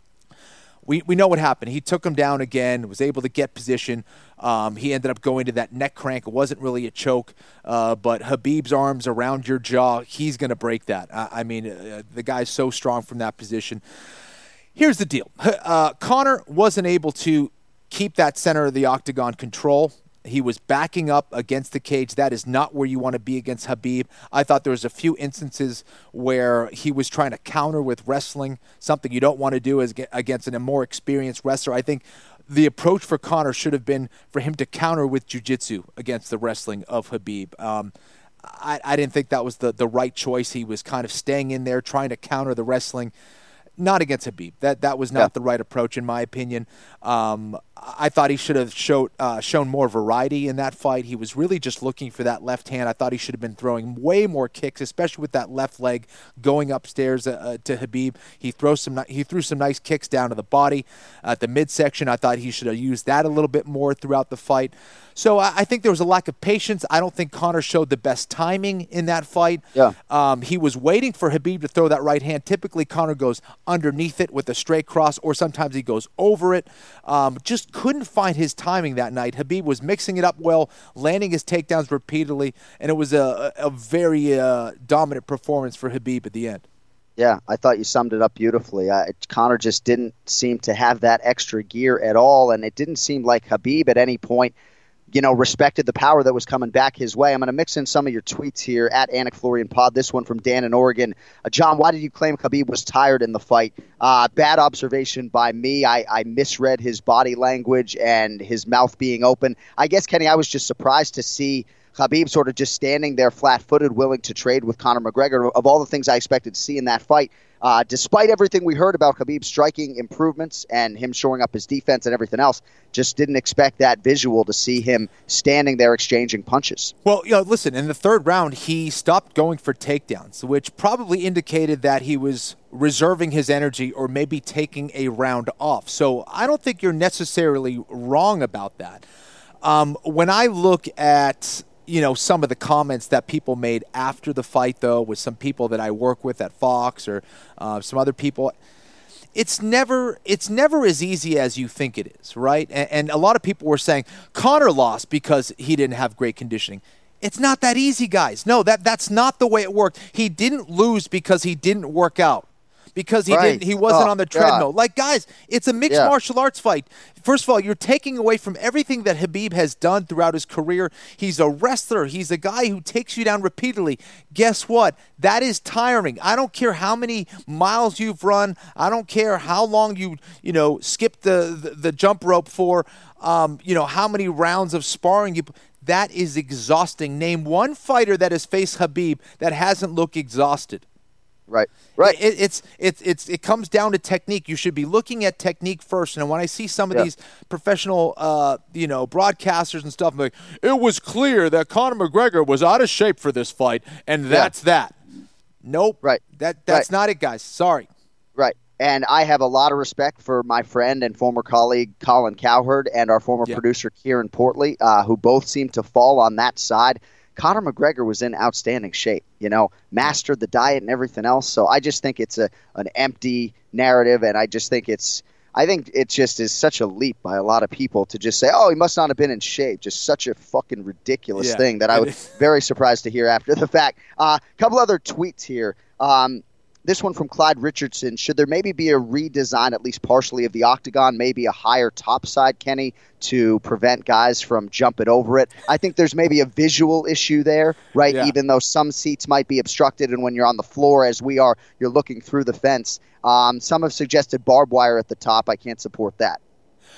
We we know what happened. He took him down again, was able to get position. Um, he ended up going to that neck crank. It wasn't really a choke, uh, but Khabib's arms around your jaw, he's going to break that. I, I mean, uh, the guy's so strong from that position. Here's the deal. Uh, Conor wasn't able to keep that center of the octagon control. He was backing up against the cage. That is not where you want to be against Khabib. I thought there was a few instances where he was trying to counter with wrestling, something you don't want to do as against a more experienced wrestler. I think the approach for Conor should have been for him to counter with jiu-jitsu against the wrestling of Khabib. Um, I, I didn't think that was the, the right choice. He was kind of staying in there, trying to counter the wrestling. Not against Khabib. That that was not yeah. the right approach, in my opinion. Um, I thought he should have showed, uh, shown more variety in that fight. He was really just looking for that left hand. I thought he should have been throwing way more kicks, especially with that left leg going upstairs uh, to Khabib. He throws some. He threw some nice kicks down to the body at the midsection. I thought he should have used that a little bit more throughout the fight. So I, I think there was a lack of patience. I don't think Conor showed the best timing in that fight. Yeah. Um, he was waiting for Khabib to throw that right hand. Typically, Conor goes underneath it with a straight cross, or sometimes he goes over it. Um, just couldn't find his timing that night. Khabib was mixing it up well, landing his takedowns repeatedly, and it was a, a very uh, dominant performance for Khabib at the end. Yeah, I thought you summed it up beautifully. Uh, Conor just didn't seem to have that extra gear at all, and it didn't seem like Khabib at any point you know, respected the power that was coming back his way. I'm going to mix in some of your tweets here at Anik Florian Pod. This one from Dan in Oregon. Uh, John, why did you claim Khabib was tired in the fight? Uh, bad observation by me. I, I misread his body language and his mouth being open. I guess, Kenny, I was just surprised to see Khabib sort of just standing there flat-footed, willing to trade with Conor McGregor. Of all the things I expected to see in that fight, Uh, despite everything we heard about Khabib's striking improvements and him showing up his defense and everything else, just didn't expect that visual to see him standing there exchanging punches. Well, you know, listen, in the third round, he stopped going for takedowns, which probably indicated that he was reserving his energy or maybe taking a round off. So I don't think you're necessarily wrong about that. Um, when I look at you know, some of the comments that people made after the fight, though, with some people that I work with at Fox or uh, some other people, it's never it's never as easy as you think it is, right? And, and a lot of people were saying Conor lost because he didn't have great conditioning. It's not that easy, guys. No, that that's not the way it worked. He didn't lose because he didn't work out. Because he right. didn't, he wasn't oh, on the treadmill. God. Like, guys, it's a mixed yeah. martial arts fight. First of all, you're taking away from everything that Khabib has done throughout his career. He's a wrestler. He's a guy who takes you down repeatedly. Guess what? That is tiring. I don't care how many miles you've run. I don't care how long you, you know, skipped the, the, the jump rope for, um, you know, how many rounds of sparring you. That is exhausting. Name one fighter that has faced Khabib that hasn't looked exhausted. Right, right. It, it's it's it's it comes down to technique. You should be looking at technique first. And when I see some of yeah. these professional, uh, you know, broadcasters and stuff, I'm like, it was clear that Conor McGregor was out of shape for this fight, and that's yeah. that. Nope. Right. That that's right. not it, guys. Sorry. Right. And I have a lot of respect for my friend and former colleague Colin Cowherd and our former yeah. producer Kieran Portley, uh, who both seem to fall on that side. Conor McGregor was in outstanding shape, you know, mastered the diet and everything else. So I just think it's a an empty narrative, and I just think it's I think it just is such a leap by a lot of people to just say, oh, he must not have been in shape. Just such a fucking ridiculous yeah, thing that I was very surprised to hear after the fact. A uh, couple other tweets here. Um, This one from Clyde Richardson. Should there maybe be a redesign, at least partially, of the octagon, maybe a higher topside, Kenny, to prevent guys from jumping over it? I think there's maybe a visual issue there, right? Yeah. Even though some seats might be obstructed, and when you're on the floor, as we are, you're looking through the fence. Um, some have suggested barbed wire at the top. I can't support that.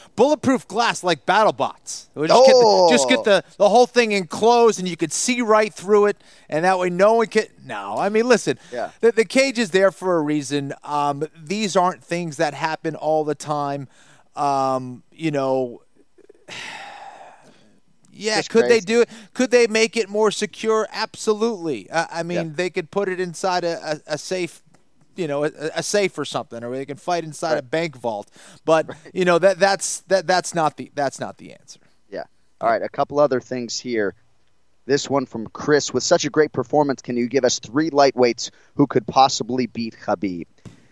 bulletproof glass like BattleBots. Just, oh. get, the, just get the, the whole thing enclosed, and you could see right through it, and that way no one can. No, I mean, listen, yeah. the, the cage is there for a reason. Um, these aren't things that happen all the time. Um, you know, yeah, Just could crazy. they do it? Could they make it more secure? Absolutely. Uh, I mean, yeah. they could put it inside a, a, a safe. You know, a, a safe or something, or they can fight inside right. a bank vault. But right. you know that that's that that's not the that's not the answer. Yeah. All right. A couple other things here. This one from Chris: with such a great performance, can you give us three lightweights who could possibly beat Khabib?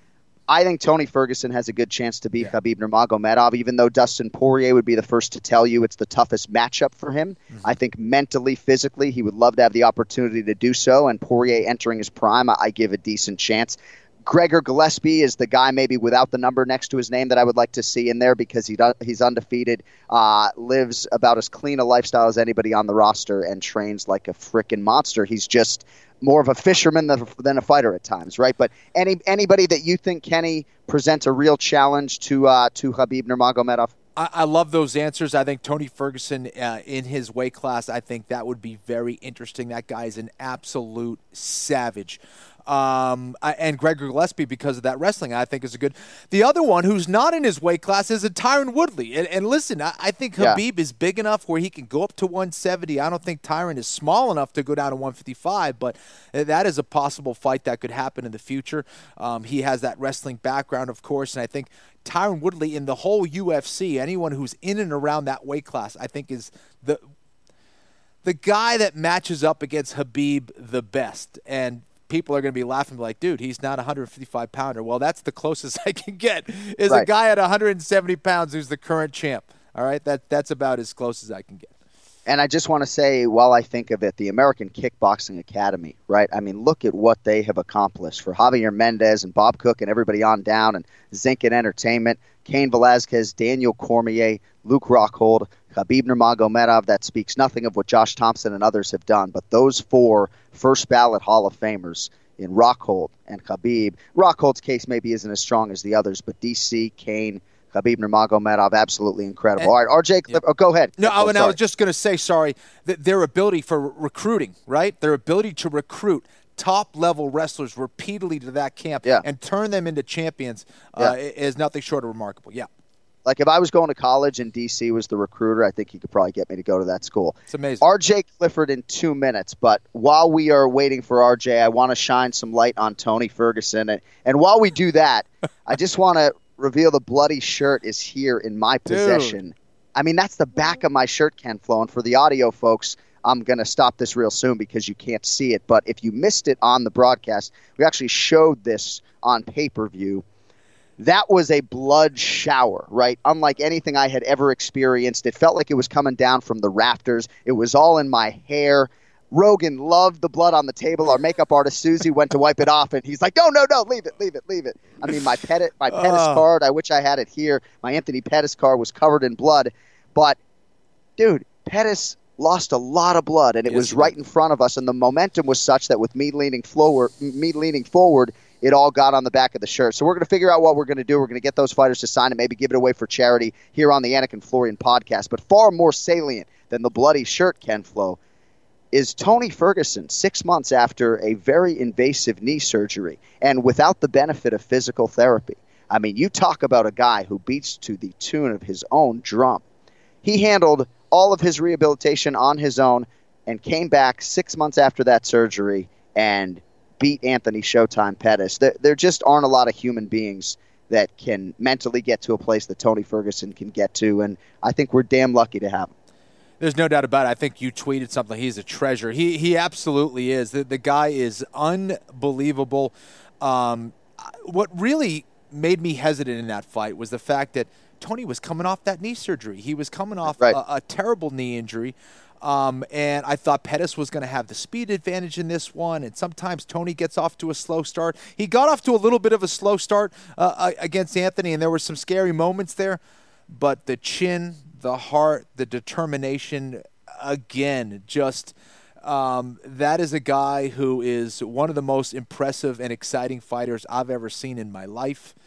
I think Tony Ferguson has a good chance to beat yeah. Khabib Nurmagomedov, even though Dustin Poirier would be the first to tell you it's the toughest matchup for him. Mm-hmm. I think mentally, physically, he would love to have the opportunity to do so, and Poirier entering his prime, I give a decent chance. Gregor Gillespie is the guy maybe without the number next to his name that I would like to see in there because he do, he's undefeated, uh, lives about as clean a lifestyle as anybody on the roster, and trains like a freaking monster. He's just more of a fisherman than, than a fighter at times, right? But any anybody that you think, Kenny, presents a real challenge to uh, to Khabib Nurmagomedov? I, I love those answers. I think Tony Ferguson uh, in his weight class, I think that would be very interesting. That guy is an absolute savage. Um, and Gregor Gillespie, because of that wrestling, I think is a good. The other one who's not in his weight class is a Tyron Woodley. And, and listen, I, I think Khabib yeah. is big enough where he can go up to one seventy. I don't think Tyron is small enough to go down to one fifty-five, but that is a possible fight that could happen in the future. Um, he has that wrestling background, of course, and I think Tyron Woodley in the whole U F C, anyone who's in and around that weight class, I think is the the guy that matches up against Khabib the best. And people are going to be laughing like, dude, he's not a one fifty-five pounder. Well, that's the closest I can get is right. a guy at one seventy pounds who's the current champ. All right, that that's about as close as I can get. And I just want to say, while I think of it, the American Kickboxing Academy, right? I mean, look at what they have accomplished for Javier Mendez and Bob Cook and everybody on down, and Zinkin Entertainment, Cain Velasquez, Daniel Cormier, Luke Rockhold, Khabib Nurmagomedov. That speaks nothing of what Josh Thompson and others have done. But those four first ballot Hall of Famers in Rockhold and Khabib. Rockhold's case maybe isn't as strong as the others, but D C, Cain, Khabib Nurmagomedov, absolutely incredible. And, All right, R J, Cliff, yeah. oh, go ahead. No, oh, and I was just going to say, sorry, that their ability for recruiting, right? Their ability to recruit top-level wrestlers repeatedly to that camp yeah. and turn them into champions uh, yeah. is nothing short of remarkable. Yeah. Like if I was going to college and D C was the recruiter, I think he could probably get me to go to that school. It's amazing. R J Clifford in two minutes, but while we are waiting for R J, I want to shine some light on Tony Ferguson. And, and while we do that, I just want to reveal the bloody shirt is here in my possession. Dude. I mean, that's the back of my shirt, Ken Flo. And for the audio folks, I'm going to stop this real soon because you can't see it. But if you missed it on the broadcast, we actually showed this on pay-per-view. That was a blood shower, right? Unlike anything I had ever experienced. It felt like it was coming down from the rafters. It was all in my hair. Rogan loved the blood on the table. Our makeup artist, Susie, went to wipe it off, and he's like, no, no, no, leave it, leave it, leave it. I mean, my Pettis, my Pettis uh. card, I wish I had it here. My Anthony Pettis card was covered in blood. But, dude, Pettis lost a lot of blood, and it yes, was right in front of us, and the momentum was such that with me leaning forward, me leaning forward, it all got on the back of the shirt. So we're going to figure out what we're going to do. We're going to get those fighters to sign it, maybe give it away for charity here on the Anik and Florian podcast. But far more salient than the bloody shirt, Ken Flo, is Tony Ferguson, six months after a very invasive knee surgery and without the benefit of physical therapy. I mean, you talk about a guy who beats to the tune of his own drum. He handled all of his rehabilitation on his own and came back six months after that surgery and beat Anthony Showtime Pettis. There, there just aren't a lot of human beings that can mentally get to a place that Tony Ferguson can get to, and I think we're damn lucky to have him. There's no doubt about it. I think you tweeted something. He's a treasure. He he absolutely is. The, the guy is unbelievable. Um, what really made me hesitant in that fight was the fact that Tony was coming off that knee surgery. He was coming off right. a, a terrible knee injury. Um, and I thought Pettis was going to have the speed advantage in this one, and sometimes Tony gets off to a slow start. He got off to a little bit of a slow start uh, against Anthony, and there were some scary moments there. But the chin, the heart, the determination, again, just um, that is a guy who is one of the most impressive and exciting fighters I've ever seen in my life.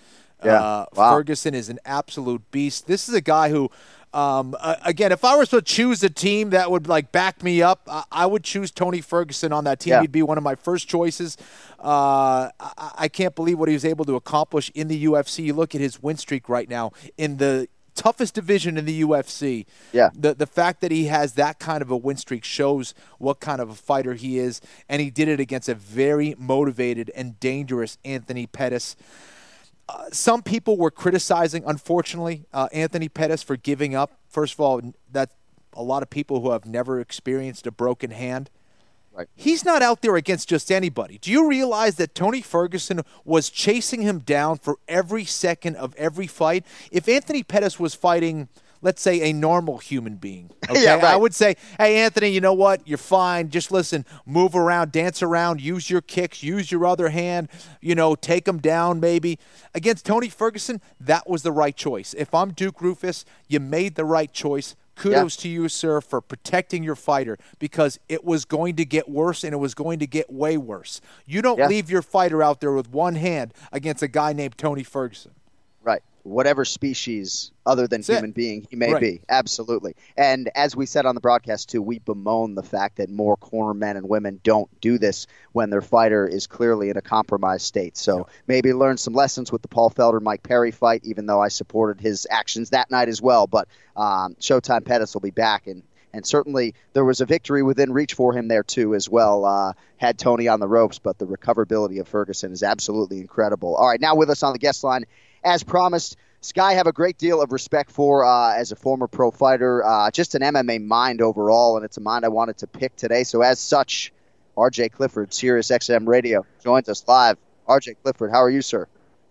Yeah. Uh, Wow. Ferguson is an absolute beast. This is a guy who, um, uh, again, if I was to choose a team that would like back me up, I, I would choose Tony Ferguson on that team. Yeah. He'd be one of my first choices. Uh, I, I can't believe what he was able to accomplish in the U F C. You look at his win streak right now in the toughest division in the U F C. Yeah. The the fact that he has that kind of a win streak shows what kind of a fighter he is, and he did it against a very motivated and dangerous Anthony Pettis. Uh, some people were criticizing, unfortunately, uh, Anthony Pettis for giving up. First of all, that a lot of people who have never experienced a broken hand. Right. He's not out there against just anybody. Do you realize that Tony Ferguson was chasing him down for every second of every fight? If Anthony Pettis was fighting, let's say, a normal human being, okay, Yeah, right. I would say, hey, Anthony, you know what? You're fine. Just listen, move around, dance around, use your kicks, use your other hand, you know, take him down maybe. Against Tony Ferguson, that was the right choice. If I'm Duke Roufus, you made the right choice. Kudos yeah. to you, sir, for protecting your fighter, because it was going to get worse, and it was going to get way worse. You don't yeah. leave your fighter out there with one hand against a guy named Tony Ferguson. Right. Whatever species other than That's human it. being he may Right. be. Absolutely. And as we said on the broadcast, too, we bemoan the fact that more corner men and women don't do this when their fighter is clearly in a compromised state. So Yeah. maybe learn some lessons with the Paul Felder-Mike Perry fight, even though I supported his actions that night as well. But um, Showtime Pettis will be back, and And certainly there was a victory within reach for him there, too, as well. Uh, had Tony on the ropes, but the recoverability of Ferguson is absolutely incredible. All right, now with us on the guest line, as promised, Sky have a great deal of respect for uh, as a former pro fighter, uh, just an M M A mind overall, and it's a mind I wanted to pick today. So as such, R J Clifford, Sirius X M Radio, joins us live. R J Clifford, how are you, sir?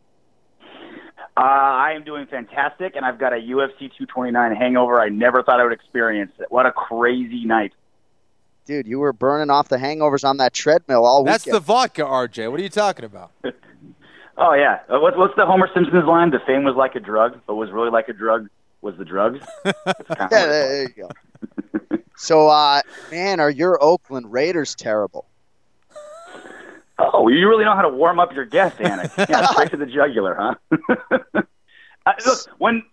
Uh, I am doing fantastic, and I've got a U F C two twenty-nine hangover I never thought I would experience. What a crazy night. Dude, you were burning off the hangovers on that treadmill all That's weekend. the vodka, R J. What are you talking about? Oh, yeah. Uh, What's, what's the Homer Simpson's line? The fame was like a drug, but was really like a drug was the drugs. That's kind of Yeah, there you go. So, uh, man, are your Oakland Raiders terrible? Oh, you really know how to warm up your guest, Anik. Yeah, straight to the jugular, huh? uh, look, when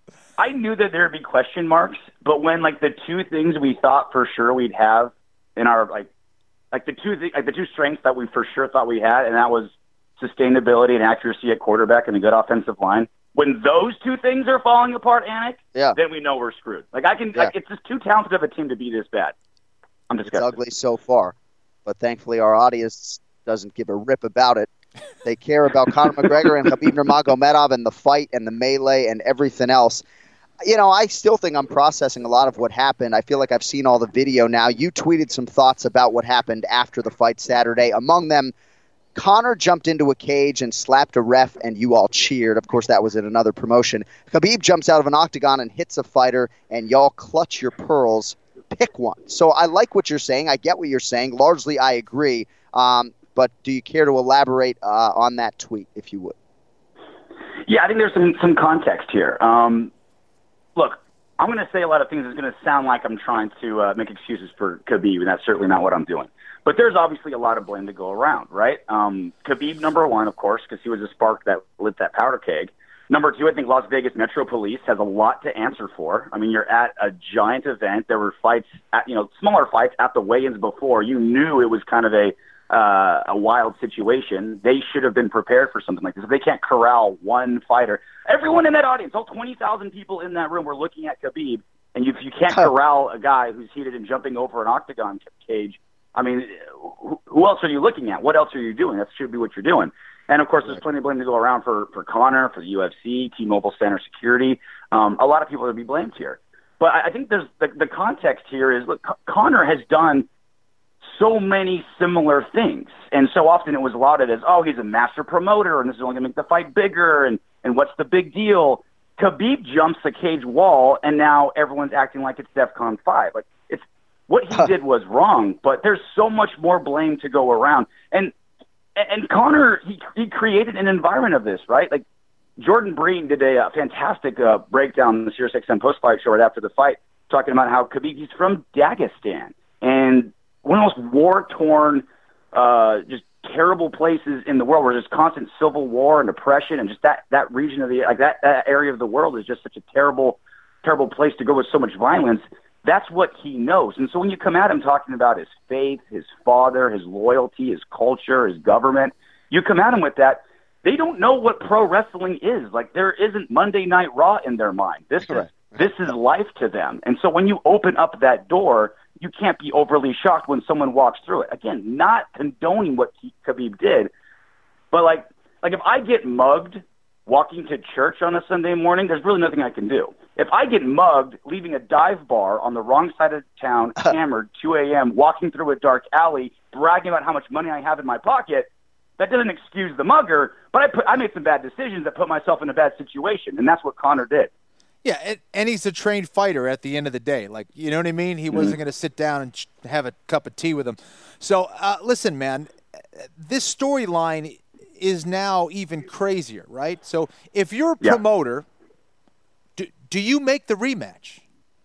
I knew that there would be question marks, but when like the two things we thought for sure we'd have in our like, like the two th- like the two strengths that we for sure thought we had, and that was sustainability and accuracy at quarterback and a good offensive line. When those two things are falling apart, Anik, Yeah. then we know we're screwed. Like I can, Yeah. like, it's just too talented of a team to be this bad. I'm It's disgusted. ugly so far, but thankfully our audience doesn't give a rip about it. They care about Conor McGregor and Khabib Nurmagomedov and the fight and the melee and everything else. You know, I still think I'm processing a lot of what happened. I feel like I've seen all the video now. You tweeted some thoughts about what happened after the fight Saturday. Among them, Conor jumped into a cage and slapped a ref, and you all cheered. Of course, that was in another promotion. Khabib jumps out of an octagon and hits a fighter, and y'all clutch your pearls. Pick one. So I like what you're saying. I get what you're saying. Largely, I agree. Um, but do you care to elaborate uh, on that tweet, if you would? Yeah, I think there's some, some context here. Um, look, I'm going to say a lot of things that's going to sound like I'm trying to uh, make excuses for Khabib, and that's certainly not what I'm doing. But there's obviously a lot of blame to go around, right? Um, Khabib, number one, of course, because he was a spark that lit that powder keg. Number two, I think Las Vegas Metro Police has a lot to answer for. I mean, you're at a giant event. There were fights, at, you know, smaller fights at the weigh-ins before. You knew it was kind of a uh, a wild situation. They should have been prepared for something like this. If they can't corral one fighter, everyone in that audience, all twenty thousand people in that room were looking at Khabib, and if you can't corral a guy who's heated and jumping over an octagon cage, I mean, who else are you looking at? What else are you doing? That should be what you're doing. And, of course, there's plenty of blame to go around for, for Conor, for the U F C, T-Mobile Center Security. Um, a lot of people are to be blamed here. But I, I think there's the, the context here is, look, Conor has done so many similar things. And so often it was lauded as, oh, he's a master promoter, and this is only going to make the fight bigger, and, and what's the big deal? Khabib jumps the cage wall, and now everyone's acting like it's DEFCON five. Like, it's what he did was wrong, but there's so much more blame to go around. And and Conor, he he created an environment of this, right? Like Jordan Breen did a, a fantastic uh, breakdown in the Sirius X M post-fight show right after the fight, talking about how Khabib, he's from Dagestan, and one of the most war-torn, uh, just terrible places in the world where there's constant civil war and oppression, and just that, that region of the, like that, that area of the world is just such a terrible, terrible place to go with so much violence. That's what he knows. And so when you come at him talking about his faith, his father, his loyalty, his culture, his government, you come at him with that, they don't know what pro wrestling is. Like, there isn't Monday Night Raw in their mind. This is, this is life to them. And so when you open up that door, you can't be overly shocked when someone walks through it. Again, not condoning what Khabib did, but like, like if I get mugged walking to church on a Sunday morning, there's really nothing I can do. If I get mugged leaving a dive bar on the wrong side of town, hammered, two a.m., walking through a dark alley, bragging about how much money I have in my pocket, that doesn't excuse the mugger, but I put, I made some bad decisions that put myself in a bad situation, and that's what Conor did. Yeah, and, and he's a trained fighter at the end of the day. Like, you know what I mean? He mm-hmm. wasn't going to sit down and ch- have a cup of tea with him. So, uh, listen, man, this storyline is now even crazier, right? So if you're a yeah. promoter, do, do you make the rematch?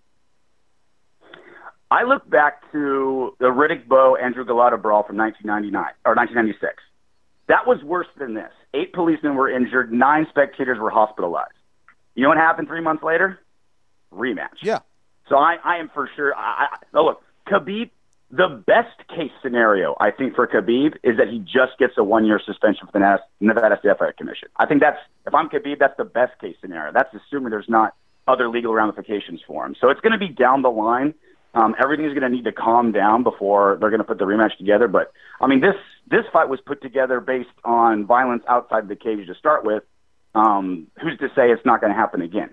I look back to the Riddick Bowe Andrew Galata brawl from nineteen ninety-nine or nineteen ninety-six. That was worse than this. Eight policemen were injured. Nine spectators were hospitalized. You know what happened three months later? Rematch. Yeah. So I, I am for sure. I, I, oh, look, Khabib, the best case scenario, I think, for Khabib is that he just gets a one-year suspension from the Nevada State Athletic Commission. I think that's, if I'm Khabib, that's the best case scenario. That's assuming there's not other legal ramifications for him. So it's going to be down the line. Um, everything's going to need to calm down before they're going to put the rematch together. But, I mean, this this fight was put together based on violence outside the cage to start with. Um, who's to say it's not going to happen again?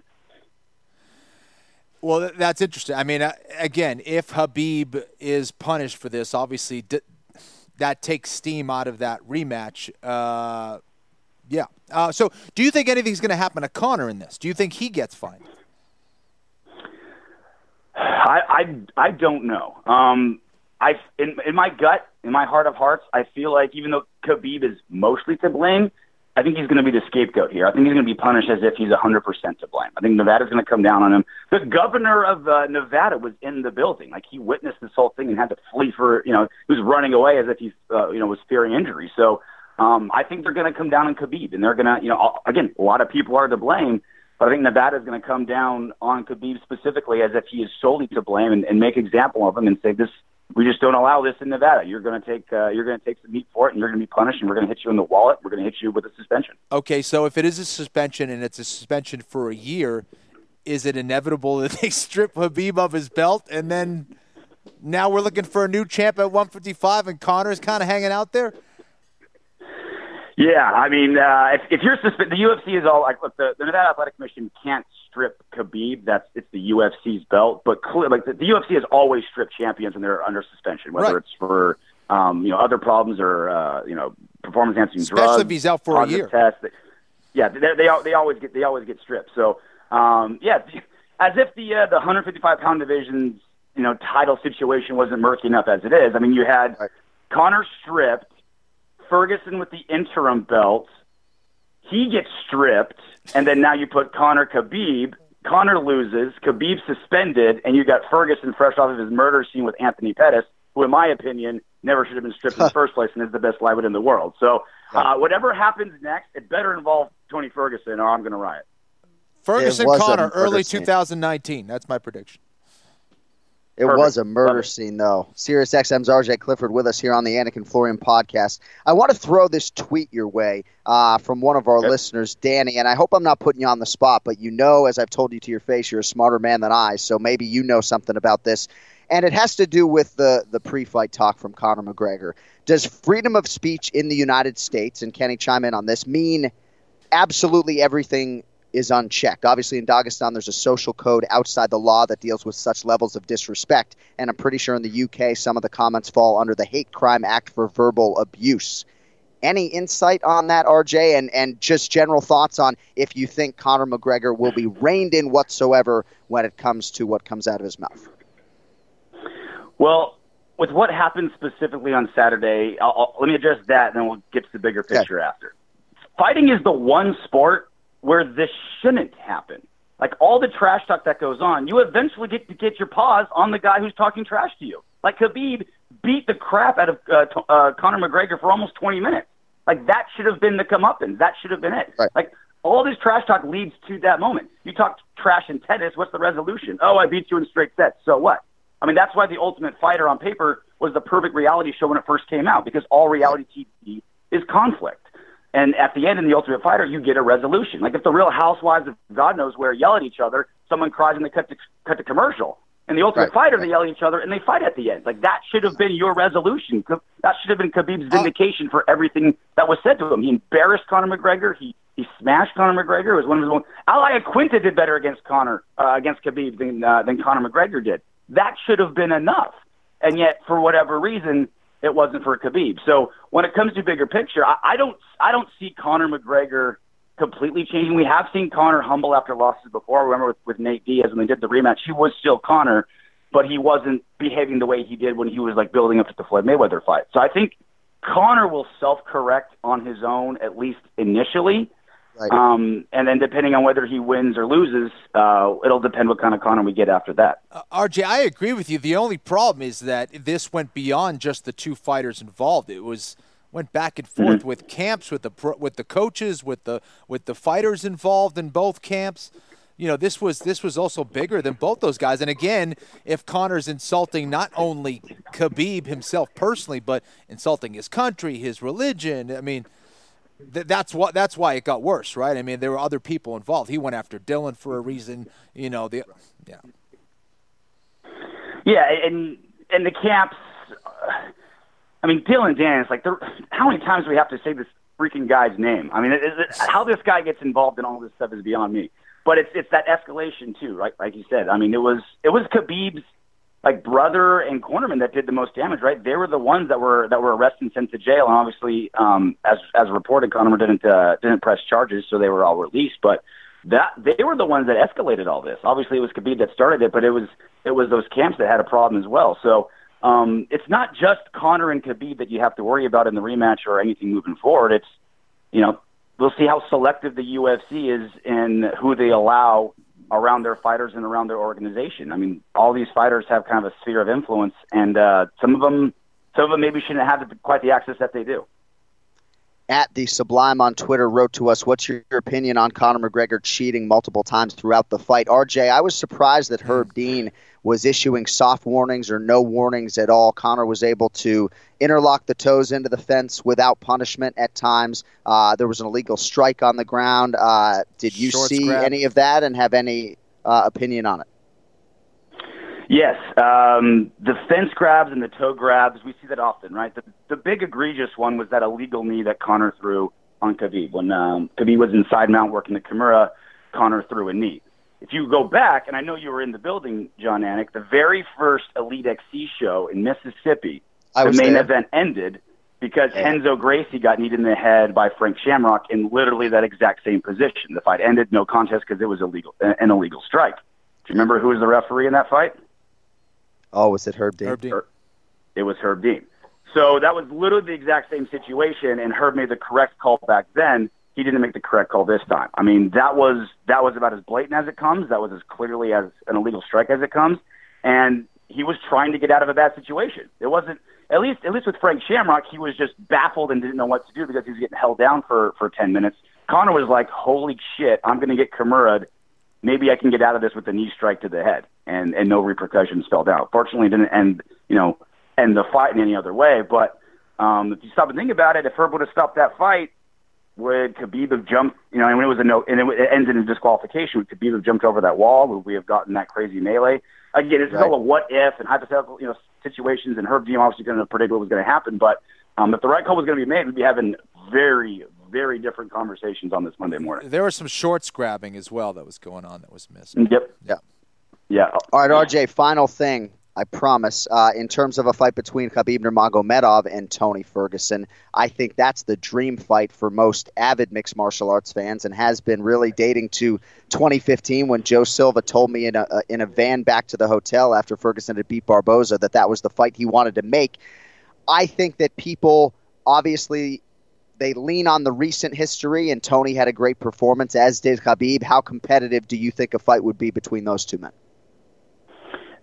Well, that's interesting. I mean, uh, again, if Khabib is punished for this, obviously d- that takes steam out of that rematch. Uh, yeah. Uh, so do you think anything's going to happen to Conor in this? Do you think he gets fined? I, I, I don't know. Um, I, in, in my gut, in my heart of hearts, I feel like even though Khabib is mostly to blame, I think he's going to be the scapegoat here. I think he's going to be punished as if he's one hundred percent to blame. I think Nevada's going to come down on him. The governor of uh, Nevada was in the building. Like, he witnessed this whole thing and had to flee for, you know, he was running away as if he, uh, you know, was fearing injury. So um, I think they're going to come down on Khabib, and they're going to, you know, again, a lot of people are to blame, but I think Nevada's going to come down on Khabib specifically as if he is solely to blame and, and make example of him and say, this, we just don't allow this in Nevada. You're going to take uh, you're going to take some heat for it, and you're going to be punished, and we're going to hit you in the wallet. We're going to hit you with a suspension. Okay, so if it is a suspension and it's a suspension for a year, is it inevitable that they strip Khabib of his belt, and then now we're looking for a new champ at one fifty-five, and Conor's kind of hanging out there? Yeah, I mean, uh, if, if you're suspended, the U F C is all like, look, the, the Nevada Athletic Commission can't strip Khabib. That's it's the U F C's belt, but clear, like the, the U F C has always stripped champions when they're under suspension, whether right. it's for um, you know other problems or uh, you know performance enhancing drugs. Especially if he's out for a year. Tests. Yeah, they, they they always get they always get stripped. So um, yeah, as if the uh, the one fifty-five pound division's you know title situation wasn't murky enough as it is. I mean, you had right. Conor stripped. Ferguson with the interim belt, he gets stripped, and then now you put Conor Khabib. Conor loses, Khabib suspended, and you got Ferguson fresh off of his murder scene with Anthony Pettis, who, in my opinion, never should have been stripped in the first place and is the best lightweight in the world. So uh, whatever happens next, it better involve Tony Ferguson, or I'm going to riot. Ferguson Conor, early two thousand nineteen. That's my prediction. It Perfect. was a murder scene, though. SiriusXM's R J Clifford with us here on the Anik and Florian podcast. I want to throw this tweet your way uh, from one of our okay. listeners, Danny, and I hope I'm not putting you on the spot, but you know, as I've told you to your face, you're a smarter man than I, so maybe you know something about this. And it has to do with the, the pre-fight talk from Conor McGregor. Does freedom of speech in the United States, and Kenny, chime in on this, mean absolutely everything is unchecked? Obviously, in Dagestan, there's a social code outside the law that deals with such levels of disrespect, and I'm pretty sure in the U K, some of the comments fall under the Hate Crime Act for verbal abuse. Any insight on that, R J, and, and just general thoughts on if you think Conor McGregor will be reined in whatsoever when it comes to what comes out of his mouth? Well, with what happened specifically on Saturday, I'll, I'll, let me address that, and then we'll get to the bigger picture okay. after. Fighting is the one sport where this shouldn't happen. Like, all the trash talk that goes on, you eventually get to get your paws on the guy who's talking trash to you. Like, Khabib beat the crap out of uh, uh, Conor McGregor for almost twenty minutes. Like, that should have been the comeuppance. That should have been it. Right. Like, all this trash talk leads to that moment. You talk trash in tennis, what's the resolution? Oh, I beat you in straight sets. So what? I mean, that's why The Ultimate Fighter on paper was the perfect reality show when it first came out, because all reality T V is conflict. And at the end in The Ultimate Fighter, you get a resolution. Like, if the Real Housewives of God knows where yell at each other, someone cries and they cut the, cut the commercial. In The Ultimate Right. Fighter, they yell at each other and they fight at the end. Like, that should have been your resolution. That should have been Khabib's vindication for everything that was said to him. He embarrassed Conor McGregor. He he smashed Conor McGregor. It was one of his own. Al Iaquinta did better against Conor uh, against Khabib than uh, than Conor McGregor did. That should have been enough. And yet, for whatever reason, it wasn't for Khabib. So when it comes to bigger picture, I, I don't I don't see Conor McGregor completely changing. We have seen Conor humble after losses before. I remember with, with Nate Diaz when they did the rematch, he was still Conor, but he wasn't behaving the way he did when he was like building up to the Floyd Mayweather fight. So I think Conor will self-correct on his own, at least initially. Right. Um, and then depending on whether he wins or loses, uh, it'll depend what kind of Conor we get after that. Uh, R J, I agree with you. The only problem is that this went beyond just the two fighters involved. It was went back and forth Mm-hmm. with camps, with the pro, with the coaches, with the with the fighters involved in both camps. You know, this was this was also bigger than both those guys. And again, if Conor's insulting not only Khabib himself personally, but insulting his country, his religion, I mean, th- that's what that's why it got worse, right? I mean, there were other people involved. He went after Dylan for a reason. You know, the yeah, yeah, and and the camps. Uh, I mean, Dylan Dennis, like, how many times do we have to say this freaking guy's name? I mean, it, it, how this guy gets involved in all this stuff is beyond me. But it's it's that escalation too, right? Like you said, I mean, it was it was Khabib's like brother and cornerman that did the most damage, right? They were the ones that were that were arrested and sent to jail, and obviously, um, as as reported, Conor didn't uh, didn't press charges, so they were all released. But that they were the ones that escalated all this. Obviously, it was Khabib that started it, but it was it was those camps that had a problem as well. So. Um, it's not just Conor and Khabib that you have to worry about in the rematch or anything moving forward. It's, you know, we'll see how selective the U F C is in who they allow around their fighters and around their organization. I mean, all these fighters have kind of a sphere of influence, and uh, some of them, some of them maybe shouldn't have quite the access that they do. At the Sublime on Twitter wrote to us, what's your opinion on Conor McGregor cheating multiple times throughout the fight? R J, I was surprised that Herb Dean was issuing soft warnings or no warnings at all. Conor was able to interlock the toes into the fence without punishment at times. Uh, there was an illegal strike on the ground. Uh, did you Short see scrap. any of that and have any uh, opinion on it? Yes, um, the fence grabs and the toe grabs, we see that often, right? The, the big egregious one was that illegal knee that Conor threw on Khabib. When um, Khabib was inside mount working the Kimura, Conor threw a knee. If you go back, and I know you were in the building, John Anik, the very first Elite X C show in Mississippi, I the was main there. event ended because Yeah. Henzo Gracie got kneed in the head by Frank Shamrock in literally that exact same position. The fight ended, no contest, because it was illegal, an illegal strike. Do you remember who was the referee in that fight? Oh, was it Herb Dean? Herb Dean. It was Herb Dean. So that was literally the exact same situation, and Herb made the correct call back then. He didn't make the correct call this time. I mean, that was that was about as blatant as it comes. That was as clearly as an illegal strike as it comes. And he was trying to get out of a bad situation. It wasn't, at least at least with Frank Shamrock, he was just baffled and didn't know what to do because he was getting held down for, for ten minutes. Conor was like, holy shit, I'm going to get Kimura'd. Maybe I can get out of this with a knee strike to the head, and, and no repercussions fell down. Fortunately, it didn't end, you know, end the fight in any other way. But um, if you stop and think about it, if Herb would have stopped that fight, would Khabib have jumped, you know, and when it was a no, and it, it ends in a disqualification, would Khabib have jumped over that wall? Would we have gotten that crazy melee? Again, it's Right. all a what if and hypothetical, you know, situations, and Herb Dean obviously going to predict what was going to happen. But um, if the right call was going to be made, we'd be having very, very different conversations on this Monday morning. There was some shorts grabbing as well that was going on that was missed. Yep. Yeah. Yeah. All right, R J, final thing, I promise. Uh, in terms of a fight between Khabib Nurmagomedov and Tony Ferguson, I think that's the dream fight for most avid mixed martial arts fans, and has been really dating to twenty fifteen when Joe Silva told me in a, a in a van back to the hotel after Ferguson had beat Barboza that that was the fight he wanted to make. I think that people obviously they lean on the recent history, and Tony had a great performance, as did Khabib. How competitive do you think a fight would be between those two men?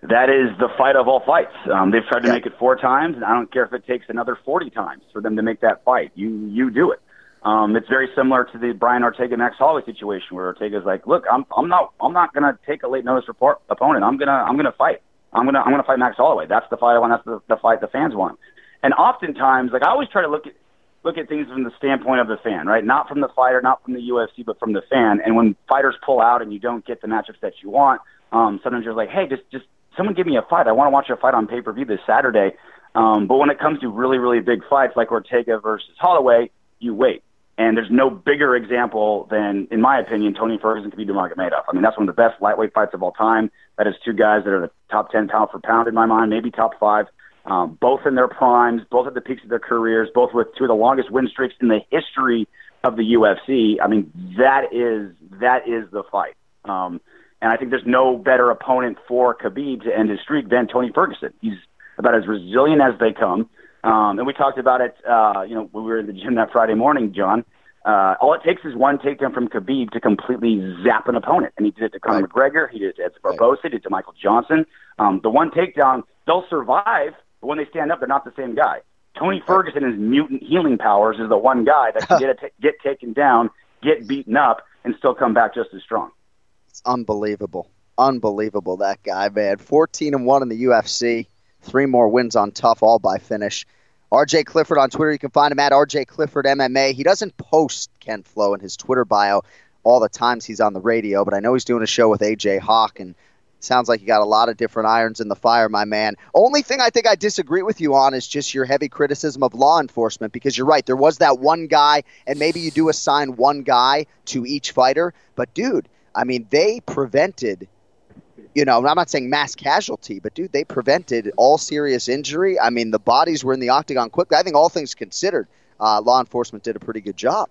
that is the fight of all fights. Um, they've tried to Yeah. make it four times, and I don't care if it takes another forty times for them to make that fight. You you do it. Um, it's very similar to the Brian Ortega Max Holloway situation, where Ortega's like, "Look, I'm I'm not I'm not gonna take a late notice report opponent. I'm gonna I'm gonna fight. I'm gonna I'm gonna fight Max Holloway. That's the fight I want. That's the, the fight the fans want." And oftentimes, like I always try to look at look at things from the standpoint of the fan, right? Not from the fighter, not from the U F C, but from the fan. And when fighters pull out and you don't get the matchups that you want, um, sometimes you're like, "Hey, just just someone give me a fight. I want to watch a fight on pay per view this Saturday." Um, but when it comes to really really big fights like Ortega versus Holloway, you wait. And there's no bigger example than, in my opinion, Tony Ferguson Khabib Nurmagomedov. I mean, that's one of the best lightweight fights of all time. That is two guys that are the top ten pound for pound in my mind, maybe top five, um, both in their primes, both at the peaks of their careers, both with two of the longest win streaks in the history of the U F C. I mean, that is that is the fight. Um, and I think there's no better opponent for Khabib to end his streak than Tony Ferguson. He's about as resilient as they come. Um, and we talked about it, uh, you know, when we were in the gym that Friday morning, John. Uh, all it takes is one takedown from Khabib to completely zap an opponent. And he did it to Conor Right. McGregor. He did it to Edson Barboza. He did it to Michael Johnson. Um, the one takedown, they'll survive, but when they stand up, they're not the same guy. Tony Ferguson, his mutant healing powers, is the one guy that can get, a t- get taken down, get beaten up, and still come back just as strong. It's unbelievable. Unbelievable, that guy, man. fourteen and one in the U F C. Three more wins on Tough, all by finish. R J Clifford on Twitter. You can find him at R J Clifford M M A. He doesn't post Ken Flo in his Twitter bio all the times he's on the radio, but I know he's doing a show with A J Hawk, and it sounds like you got a lot of different irons in the fire, my man. Only thing I think I disagree with you on is just your heavy criticism of law enforcement, because you're right. There was that one guy, and maybe you do assign one guy to each fighter, but, dude, I mean, they prevented – you know, I'm not saying mass casualty, but, dude, they prevented all serious injury. I mean, the bodies were in the octagon quickly. I think all things considered, uh, law enforcement did a pretty good job.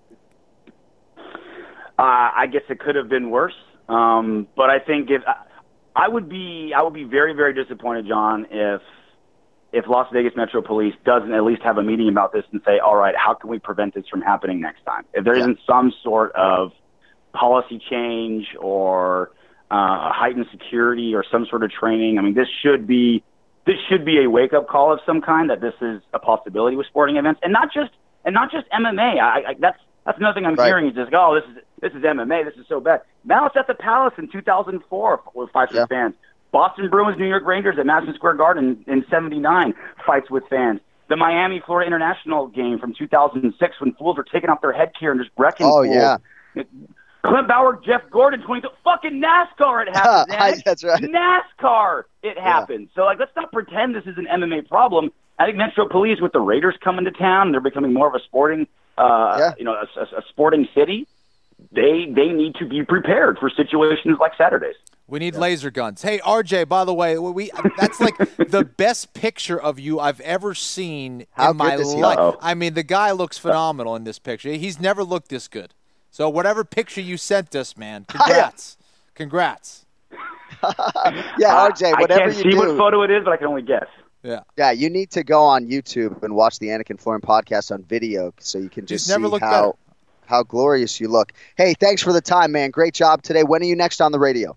Uh, I guess it could have been worse, um, but I think if I would be, I would be very, very disappointed, John, if if Las Vegas Metro Police doesn't at least have a meeting about this and say, all right, how can we prevent this from happening next time? If there Yeah. isn't some sort of policy change or Uh, heightened security or some sort of training. I mean, this should be this should be a wake up call of some kind that this is a possibility with sporting events, and not just and not just M M A. I, I, that's that's another thing I'm Right. hearing is just oh this is this is M M A. This is so bad. Malice at the Palace in two thousand four with fights Yeah. with fans. Boston Bruins, New York Rangers at Madison Square Garden in seventy-nine fights with fans. The Miami Florida International game from two thousand six when fools were taking off their headgear and just wrecking Oh, fools. yeah. It, Clint Bauer, Jeff Gordon, twenty fucking NASCAR it happened. Zach. That's right. NASCAR it happened. So like, let's not pretend this is an M M A problem. I think Metro Police with the Raiders coming to town, they're becoming more of a sporting, uh, Yeah. you know, a, a, a sporting city. They they need to be prepared for situations like Saturdays. We need laser guns. Hey, R J, by the way, we that's like the best picture of you I've ever seen How in my good does he life. look? I mean, the guy looks phenomenal in this picture. He's never looked this good. So whatever picture you sent us, man, congrats. Congrats. Yeah, R J, I whatever can't you see do. what photo it is, but I can only guess. Yeah. Yeah, you need to go on YouTube and watch the Anakin Florin podcast on video so you can just He's never see looked how better. how glorious you look. Hey, thanks for the time, man. Great job today. When are you next on the radio?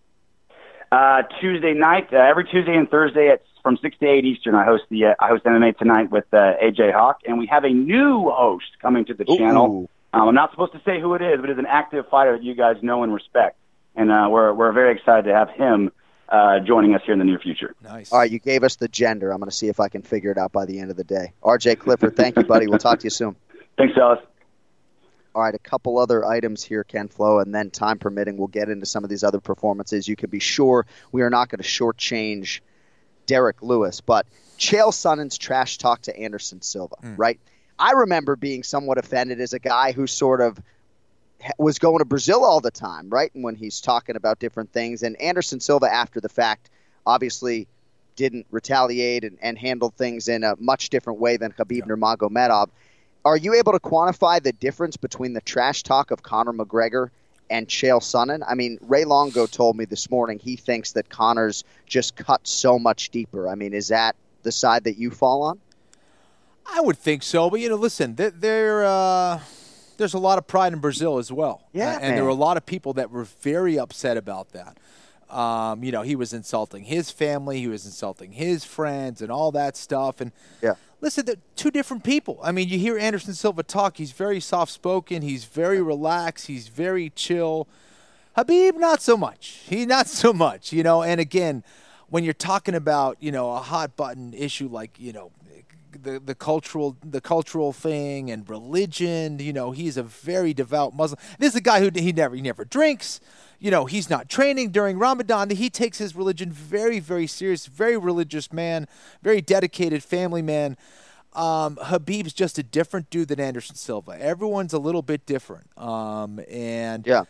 Uh, Tuesday night, uh, every Tuesday and Thursday at from six to eight Eastern. I host the uh, I host M M A Tonight with uh, A J Hawk, and we have a new host coming to the Ooh. channel. Um, I'm not supposed to say who it is, but it's an active fighter that you guys know and respect, and uh, we're we're very excited to have him uh, joining us here in the near future. Nice. All right, you gave us the gender. I'm going to see if I can figure it out by the end of the day. R J Clifford, thank you, buddy. We'll talk to you soon. Thanks, Alice. All right, a couple other items here, Ken Flo, and then time permitting, we'll get into some of these other performances. You can be sure we are not going to shortchange Derek Lewis, but Chael Sonnen's trash talk to Anderson Silva, Mm. right? I remember being somewhat offended as a guy who sort of was going to Brazil all the time, right? And when he's talking about different things, and Anderson Silva, after the fact, obviously didn't retaliate and, and handled things in a much different way than Khabib Yeah. Nurmagomedov. Are you able to quantify the difference between the trash talk of Conor McGregor and Chael Sonnen? I mean, Ray Longo told me this morning he thinks that Conor's just cut so much deeper. I mean, is that the side that you fall on? I would think so, but you know, listen, there, there uh, there's a lot of pride in Brazil as well. Yeah, and there man. were a lot of people that were very upset about that. Um, you know, he was insulting his family, he was insulting his friends, and all that stuff. And Yeah. listen, they're two different people. I mean, you hear Anderson Silva talk. He's very soft-spoken. He's very relaxed. He's very chill. Khabib, not so much. He not so much, you know. And again, when you're talking about, you know, a hot-button issue like, you know, the the cultural the cultural thing and religion, you know, he's a very devout Muslim. This is a guy who he never he never drinks. You know, he's not training during Ramadan. He takes his religion very, very serious, very religious man, very dedicated family man. Um, Khabib's just a different dude than Anderson Silva. Everyone's a little bit different. Um, and Yeah.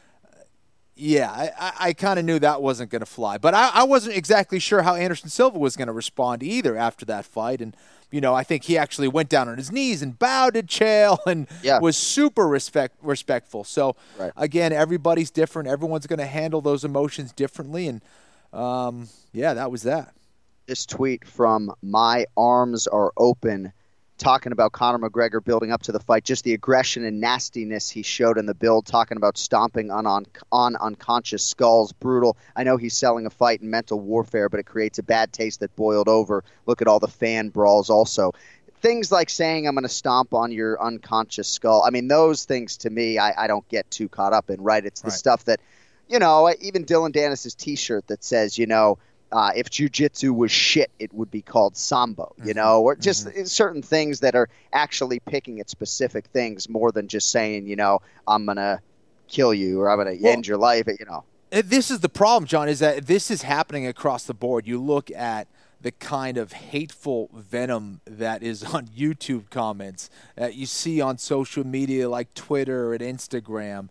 Yeah, I, I, I kind of knew that wasn't going to fly. But I, I wasn't exactly sure how Anderson Silva was going to respond either after that fight. And, you know, I think he actually went down on his knees and bowed to Chael and Yeah. was super respect respectful. So, Right. again, everybody's different. Everyone's going to handle those emotions differently. And, um, yeah, that was that. This tweet from My Arms Are Open, talking about Conor McGregor building up to the fight, just the aggression and nastiness he showed in the build, talking about stomping on, on, on unconscious skulls, brutal. I know he's selling a fight in mental warfare, but it creates a bad taste that boiled over. Look at all the fan brawls also. Things like saying I'm going to stomp on your unconscious skull. I mean, those things to me, I, I don't get too caught up in, right? It's the Right. stuff that, you know, even Dylan Dennis's T-shirt that says, you know, Uh, if jiu-jitsu was shit, it would be called sambo, you know, or just Mm-hmm. certain things that are actually picking at specific things more than just saying, you know, I'm going to kill you or I'm going to Well, end your life, you know. Uh, This is the problem, John, is that this is happening across the board. You look at the kind of hateful venom that is on YouTube comments that you see on social media like Twitter and Instagram.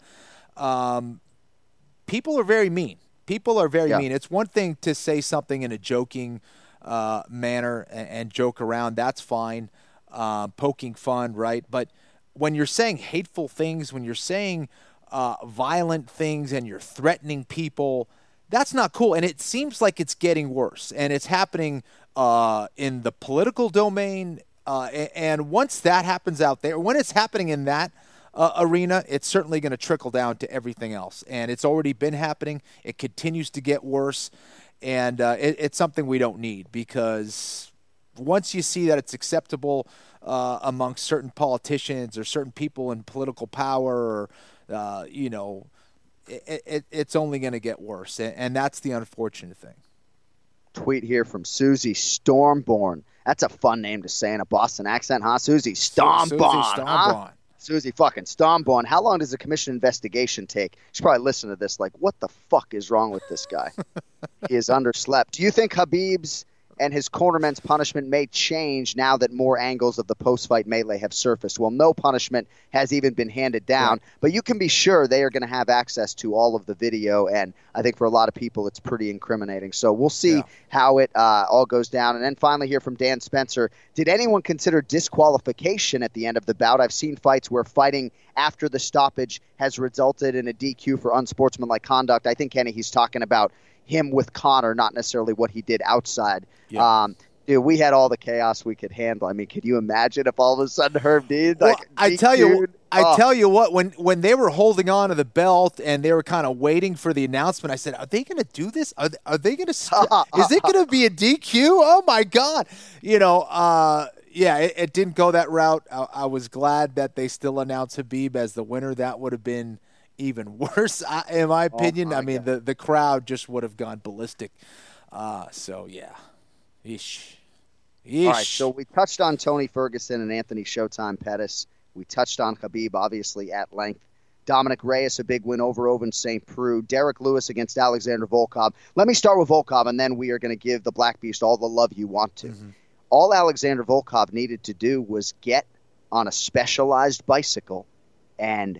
Um, people are very mean. People are very Yeah. mean. It's one thing to say something in a joking uh, manner and, and joke around. That's fine. Um, poking fun, right? But when you're saying hateful things, when you're saying uh, violent things and you're threatening people, that's not cool. And it seems like it's getting worse. And it's happening uh, in the political domain. Uh, a- and once that happens out there, when it's happening in that Uh, arena, it's certainly going to trickle down to everything else. And it's already been happening. It continues to get worse. And uh, it, it's something we don't need, because once you see that it's acceptable uh, amongst certain politicians or certain people in political power, or, uh, you know, it, it, it's only going to get worse. And, and that's the unfortunate thing. Tweet here from Susie Stormborn. That's a fun name to say in a Boston accent, huh? Susie Stormborn. Susie Stormborn. Huh? Susie fucking Stormborn. How long does a commission investigation take? She's probably listening to this like, what the fuck is wrong with this guy? He is underslept. Do you think Khabib's and his cornerman's punishment may change now that more angles of the post-fight melee have surfaced? Well, no punishment has even been handed down, Right. but you can be sure they are going to have access to all of the video, and I think for a lot of people it's pretty incriminating. So we'll see Yeah. how it uh, all goes down. And then finally here from Dan Spencer, did anyone consider disqualification at the end of the bout? I've seen fights where fighting after the stoppage has resulted in a D Q for unsportsmanlike conduct. I think, Kenny, he's talking about him with Conor, not necessarily what he did outside. Yeah. Um, dude, we had all the chaos we could handle. I mean, could you imagine if all of a sudden Herb Dean, Well, like, I tell you, D Q'd? I Oh. tell you what. When when they were holding on to the belt and they were kind of waiting for the announcement, I said, "Are they going to do this? Are they, are they going to? Is it going to be a D Q? Oh my God!" You know, uh, yeah, it, it didn't go that route. I, I was glad that they still announced Khabib as the winner. That would have been even worse, I- in my opinion. my I mean, God. the the crowd just would have gone ballistic. Uh, so yeah, Yeesh. Yeesh. All right, so we touched on Tony Ferguson and Anthony Showtime Pettis. We touched on Khabib, obviously, at length. Dominic Reyes, a big win over Ovince Saint Preux. Derek Lewis against Alexander Volkov. Let me start with Volkov, and then we are going to give the Black Beast all the love you want to. Mm-hmm. All Alexander Volkov needed to do was get on a specialized bicycle and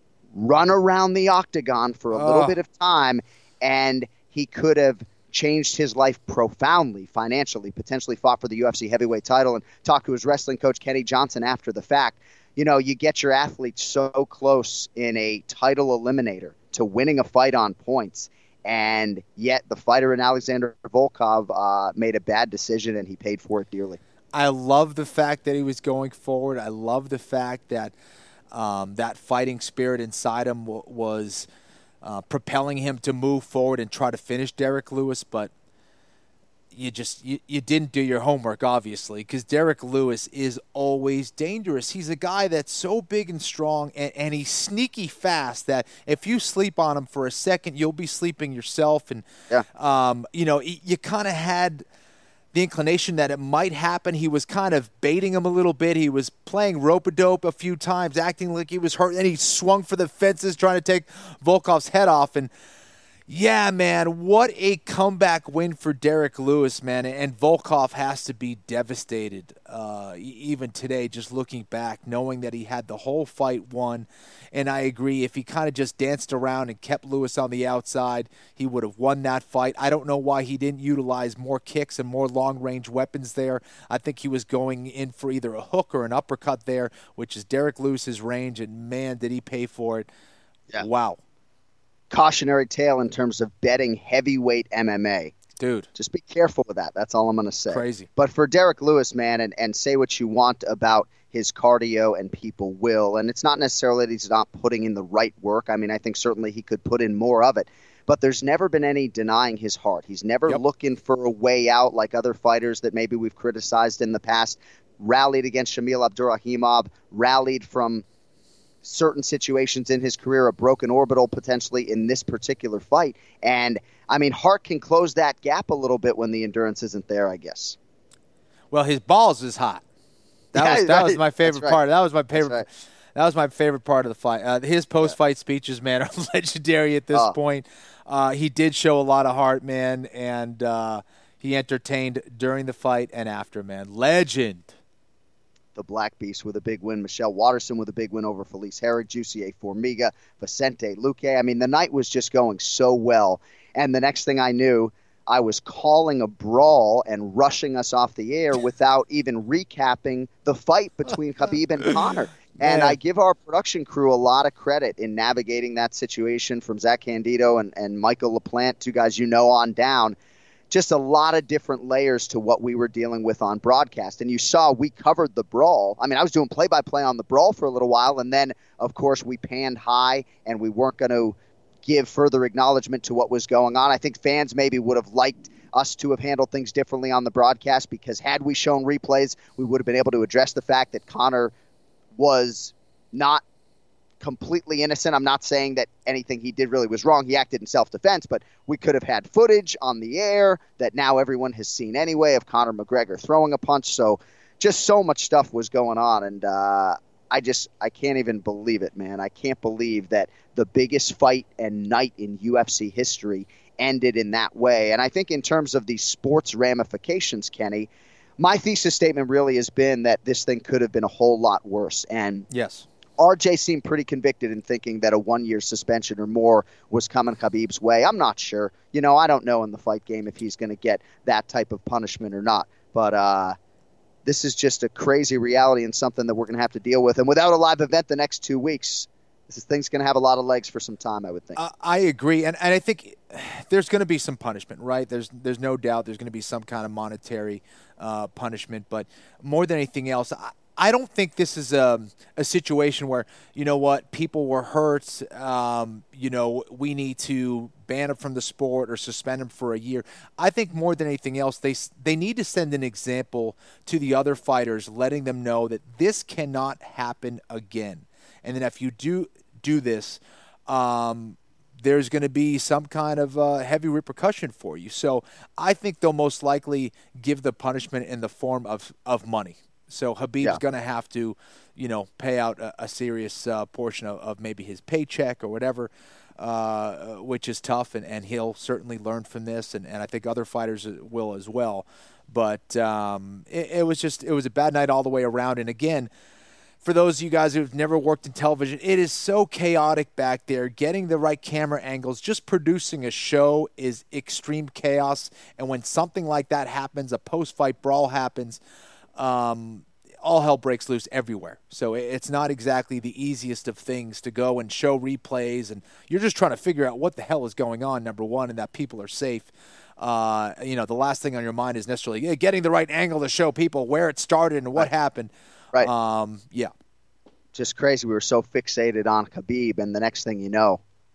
run around the octagon for a little Ugh. bit of time, and he could have changed his life profoundly, financially, potentially fought for the U F C heavyweight title, and talked to his wrestling coach, Kenny Johnson, after the fact. You know, you get your athletes so close in a title eliminator to winning a fight on points, and yet the fighter in Alexander Volkov uh, made a bad decision, and he paid for it dearly. I love the fact that he was going forward. I love the fact that um, that fighting spirit inside him w- was uh, propelling him to move forward and try to finish Derek Lewis, but you just you, you didn't do your homework, obviously, because Derek Lewis is always dangerous. He's a guy that's so big and strong, and, and he's sneaky fast that if you sleep on him for a second, you'll be sleeping yourself. And, yeah. um, you know, you kind of had the inclination that it might happen. He was kind of baiting him a little bit. He was playing rope-a-dope a few times, acting like he was hurt, and he swung for the fences trying to take Volkov's head off. And yeah, man, what a comeback win for Derek Lewis, man. And Volkov has to be devastated uh, even today, just looking back, knowing that he had the whole fight won. And I agree, if he kind of just danced around and kept Lewis on the outside, he would have won that fight. I don't know why he didn't utilize more kicks and more long-range weapons there. I think he was going in for either a hook or an uppercut there, which is Derek Lewis's range, and man, did he pay for it. Yeah. Wow. Cautionary tale in terms of betting heavyweight M M A. Dude. Just be careful with that. That's all I'm going to say. Crazy. But for Derek Lewis, man, and, and say what you want about his cardio, and people will. And it's not necessarily that he's not putting in the right work. I mean, I think certainly he could put in more of it. But there's never been any denying his heart. He's never Yep. looking for a way out like other fighters that maybe we've criticized in the past. Rallied against Shamil Abdurakhimov, rallied from certain situations in his career, a broken orbital potentially in this particular fight. And, I mean, Hart can close that gap a little bit when the endurance isn't there, I guess. Well, his balls is hot. That Yeah, was that right. was my favorite That's right. part. That was my favorite. right. That was my favorite part of the fight. Uh, his post-fight speeches, man, are legendary at this Oh. point. Uh, he did show a lot of heart, man, and uh, he entertained during the fight and after, man. Legend. The Black Beast with a big win. Michelle Watterson with a big win over Felice Herrig, Jussier Formiga, Vicente Luque. I mean, the night was just going so well. And the next thing I knew, I was calling a brawl and rushing us off the air without even recapping the fight between Khabib and Conor. And Man. I give our production crew a lot of credit in navigating that situation, from Zach Candido and, and Michael LaPlante, two guys you know on down. Just a lot of different layers to what we were dealing with on broadcast. And you saw we covered the brawl. I mean, I was doing play-by-play on the brawl for a little while, and then, of course, we panned high, and we weren't going to give further acknowledgement to what was going on. I think fans maybe would have liked us to have handled things differently on the broadcast, because had we shown replays, we would have been able to address the fact that Conor was not completely innocent. I'm not saying that anything he did really was wrong. He acted in self-defense, but we could have had footage on the air that now everyone has seen anyway of Conor McGregor throwing a punch. So just so much stuff was going on, and uh, I just I can't even believe it, man. I can't believe that the biggest fight and night in U F C history ended in that way. And I think in terms of the sports ramifications, Kenny, my thesis statement really has been that this thing could have been a whole lot worse. And Yes. R J seemed pretty convicted in thinking that a one-year suspension or more was coming Khabib's way. I'm not sure. You know, I don't know in the fight game if he's going to get that type of punishment or not. But uh, this is just a crazy reality and something that we're going to have to deal with. And without a live event the next two weeks, this thing's going to have a lot of legs for some time, I would think. Uh, I agree, and and I think there's going to be some punishment, right? There's there's no doubt there's going to be some kind of monetary uh, punishment, but more than anything else, I, I don't think this is a, a situation where, you know what, people were hurt, um, you know, we need to ban him from the sport or suspend him for a year. I think more than anything else, they they need to send an example to the other fighters, letting them know that this cannot happen again. And then if you do do this, um, there's going to be some kind of uh, heavy repercussion for you. So I think they'll most likely give the punishment in the form of, of money. So Khabib's Yeah. going to have to, you know, pay out a, a serious uh, portion of, of maybe his paycheck or whatever, uh, which is tough, and, and he'll certainly learn from this, and, and I think other fighters will as well. But um, it, it was just it was a bad night all the way around. And again, for those of you guys who've never worked in television, it is so chaotic back there. Getting the right camera angles, just producing a show is extreme chaos. And when something like that happens, a post-fight brawl happens, um, all hell breaks loose everywhere. So it's not exactly the easiest of things to go and show replays. And you're just trying to figure out what the hell is going on, number one, and that people are safe. Uh, you know, the last thing on your mind is necessarily yeah, getting the right angle to show people where it started and what Right. happened. Right. Um, yeah. Just crazy. We were so fixated on Khabib, and the next thing you know,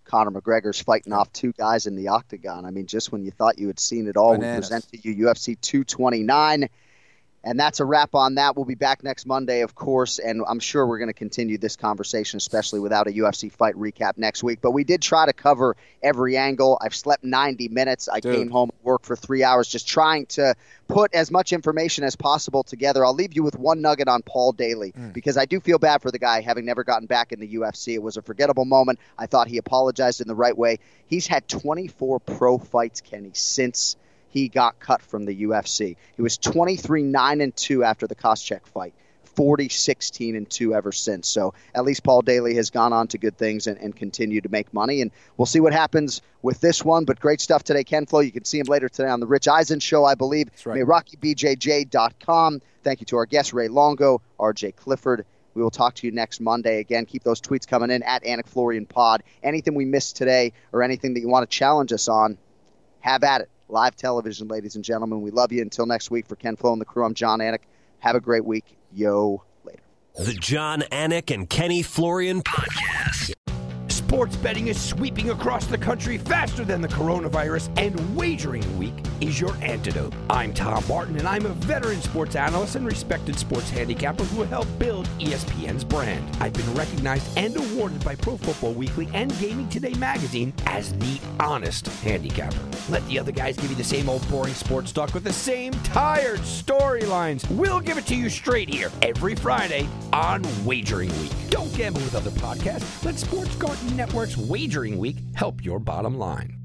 Conor McGregor's fighting off two guys in the octagon. I mean, just when you thought you had seen it all, Bananas. we present to you U F C two twenty-nine. And that's a wrap on that. We'll be back next Monday, of course, and I'm sure we're going to continue this conversation, especially without a U F C fight recap next week. But we did try to cover every angle. I've slept ninety minutes. I Dude. came home and worked for three hours just trying to put as much information as possible together. I'll leave you with one nugget on Paul Daly, mm. because I do feel bad for the guy having never gotten back in the U F C. It was a forgettable moment. I thought he apologized in the right way. He's had twenty-four pro fights, Kenny, since he got cut from the U F C. He was twenty-three nine and two after the Koscheck fight, forty sixteen and two ever since. So at least Paul Daly has gone on to good things and, and continued to make money. And we'll see what happens with this one. But great stuff today, Ken Flo. You can see him later today on the Rich Eisen Show, I believe. That's right. Rocky B J J dot com. Thank you to our guests, Ray Longo, R J Clifford. We will talk to you next Monday. Again, keep those tweets coming in at Anik Florian Pod. Anything we missed today or anything that you want to challenge us on, have at it. Live television, ladies and gentlemen. We love you. Until next week, for Ken Flo and the crew, I'm John Anik. Have a great week. Yo, later. The John Anik and Kenny Florian Podcast. Sports betting is sweeping across the country faster than the coronavirus, and Wagering Week is your antidote. I'm Tom Barton, and I'm a veteran sports analyst and respected sports handicapper who helped build E S P N's brand. I've been recognized and awarded by Pro Football Weekly and Gaming Today magazine as the honest handicapper. Let the other guys give you the same old boring sports talk with the same tired storylines. We'll give it to you straight here every Friday on Wagering Week. Don't gamble with other podcasts. Let Sports Garden Network's Wagering Week help your bottom line.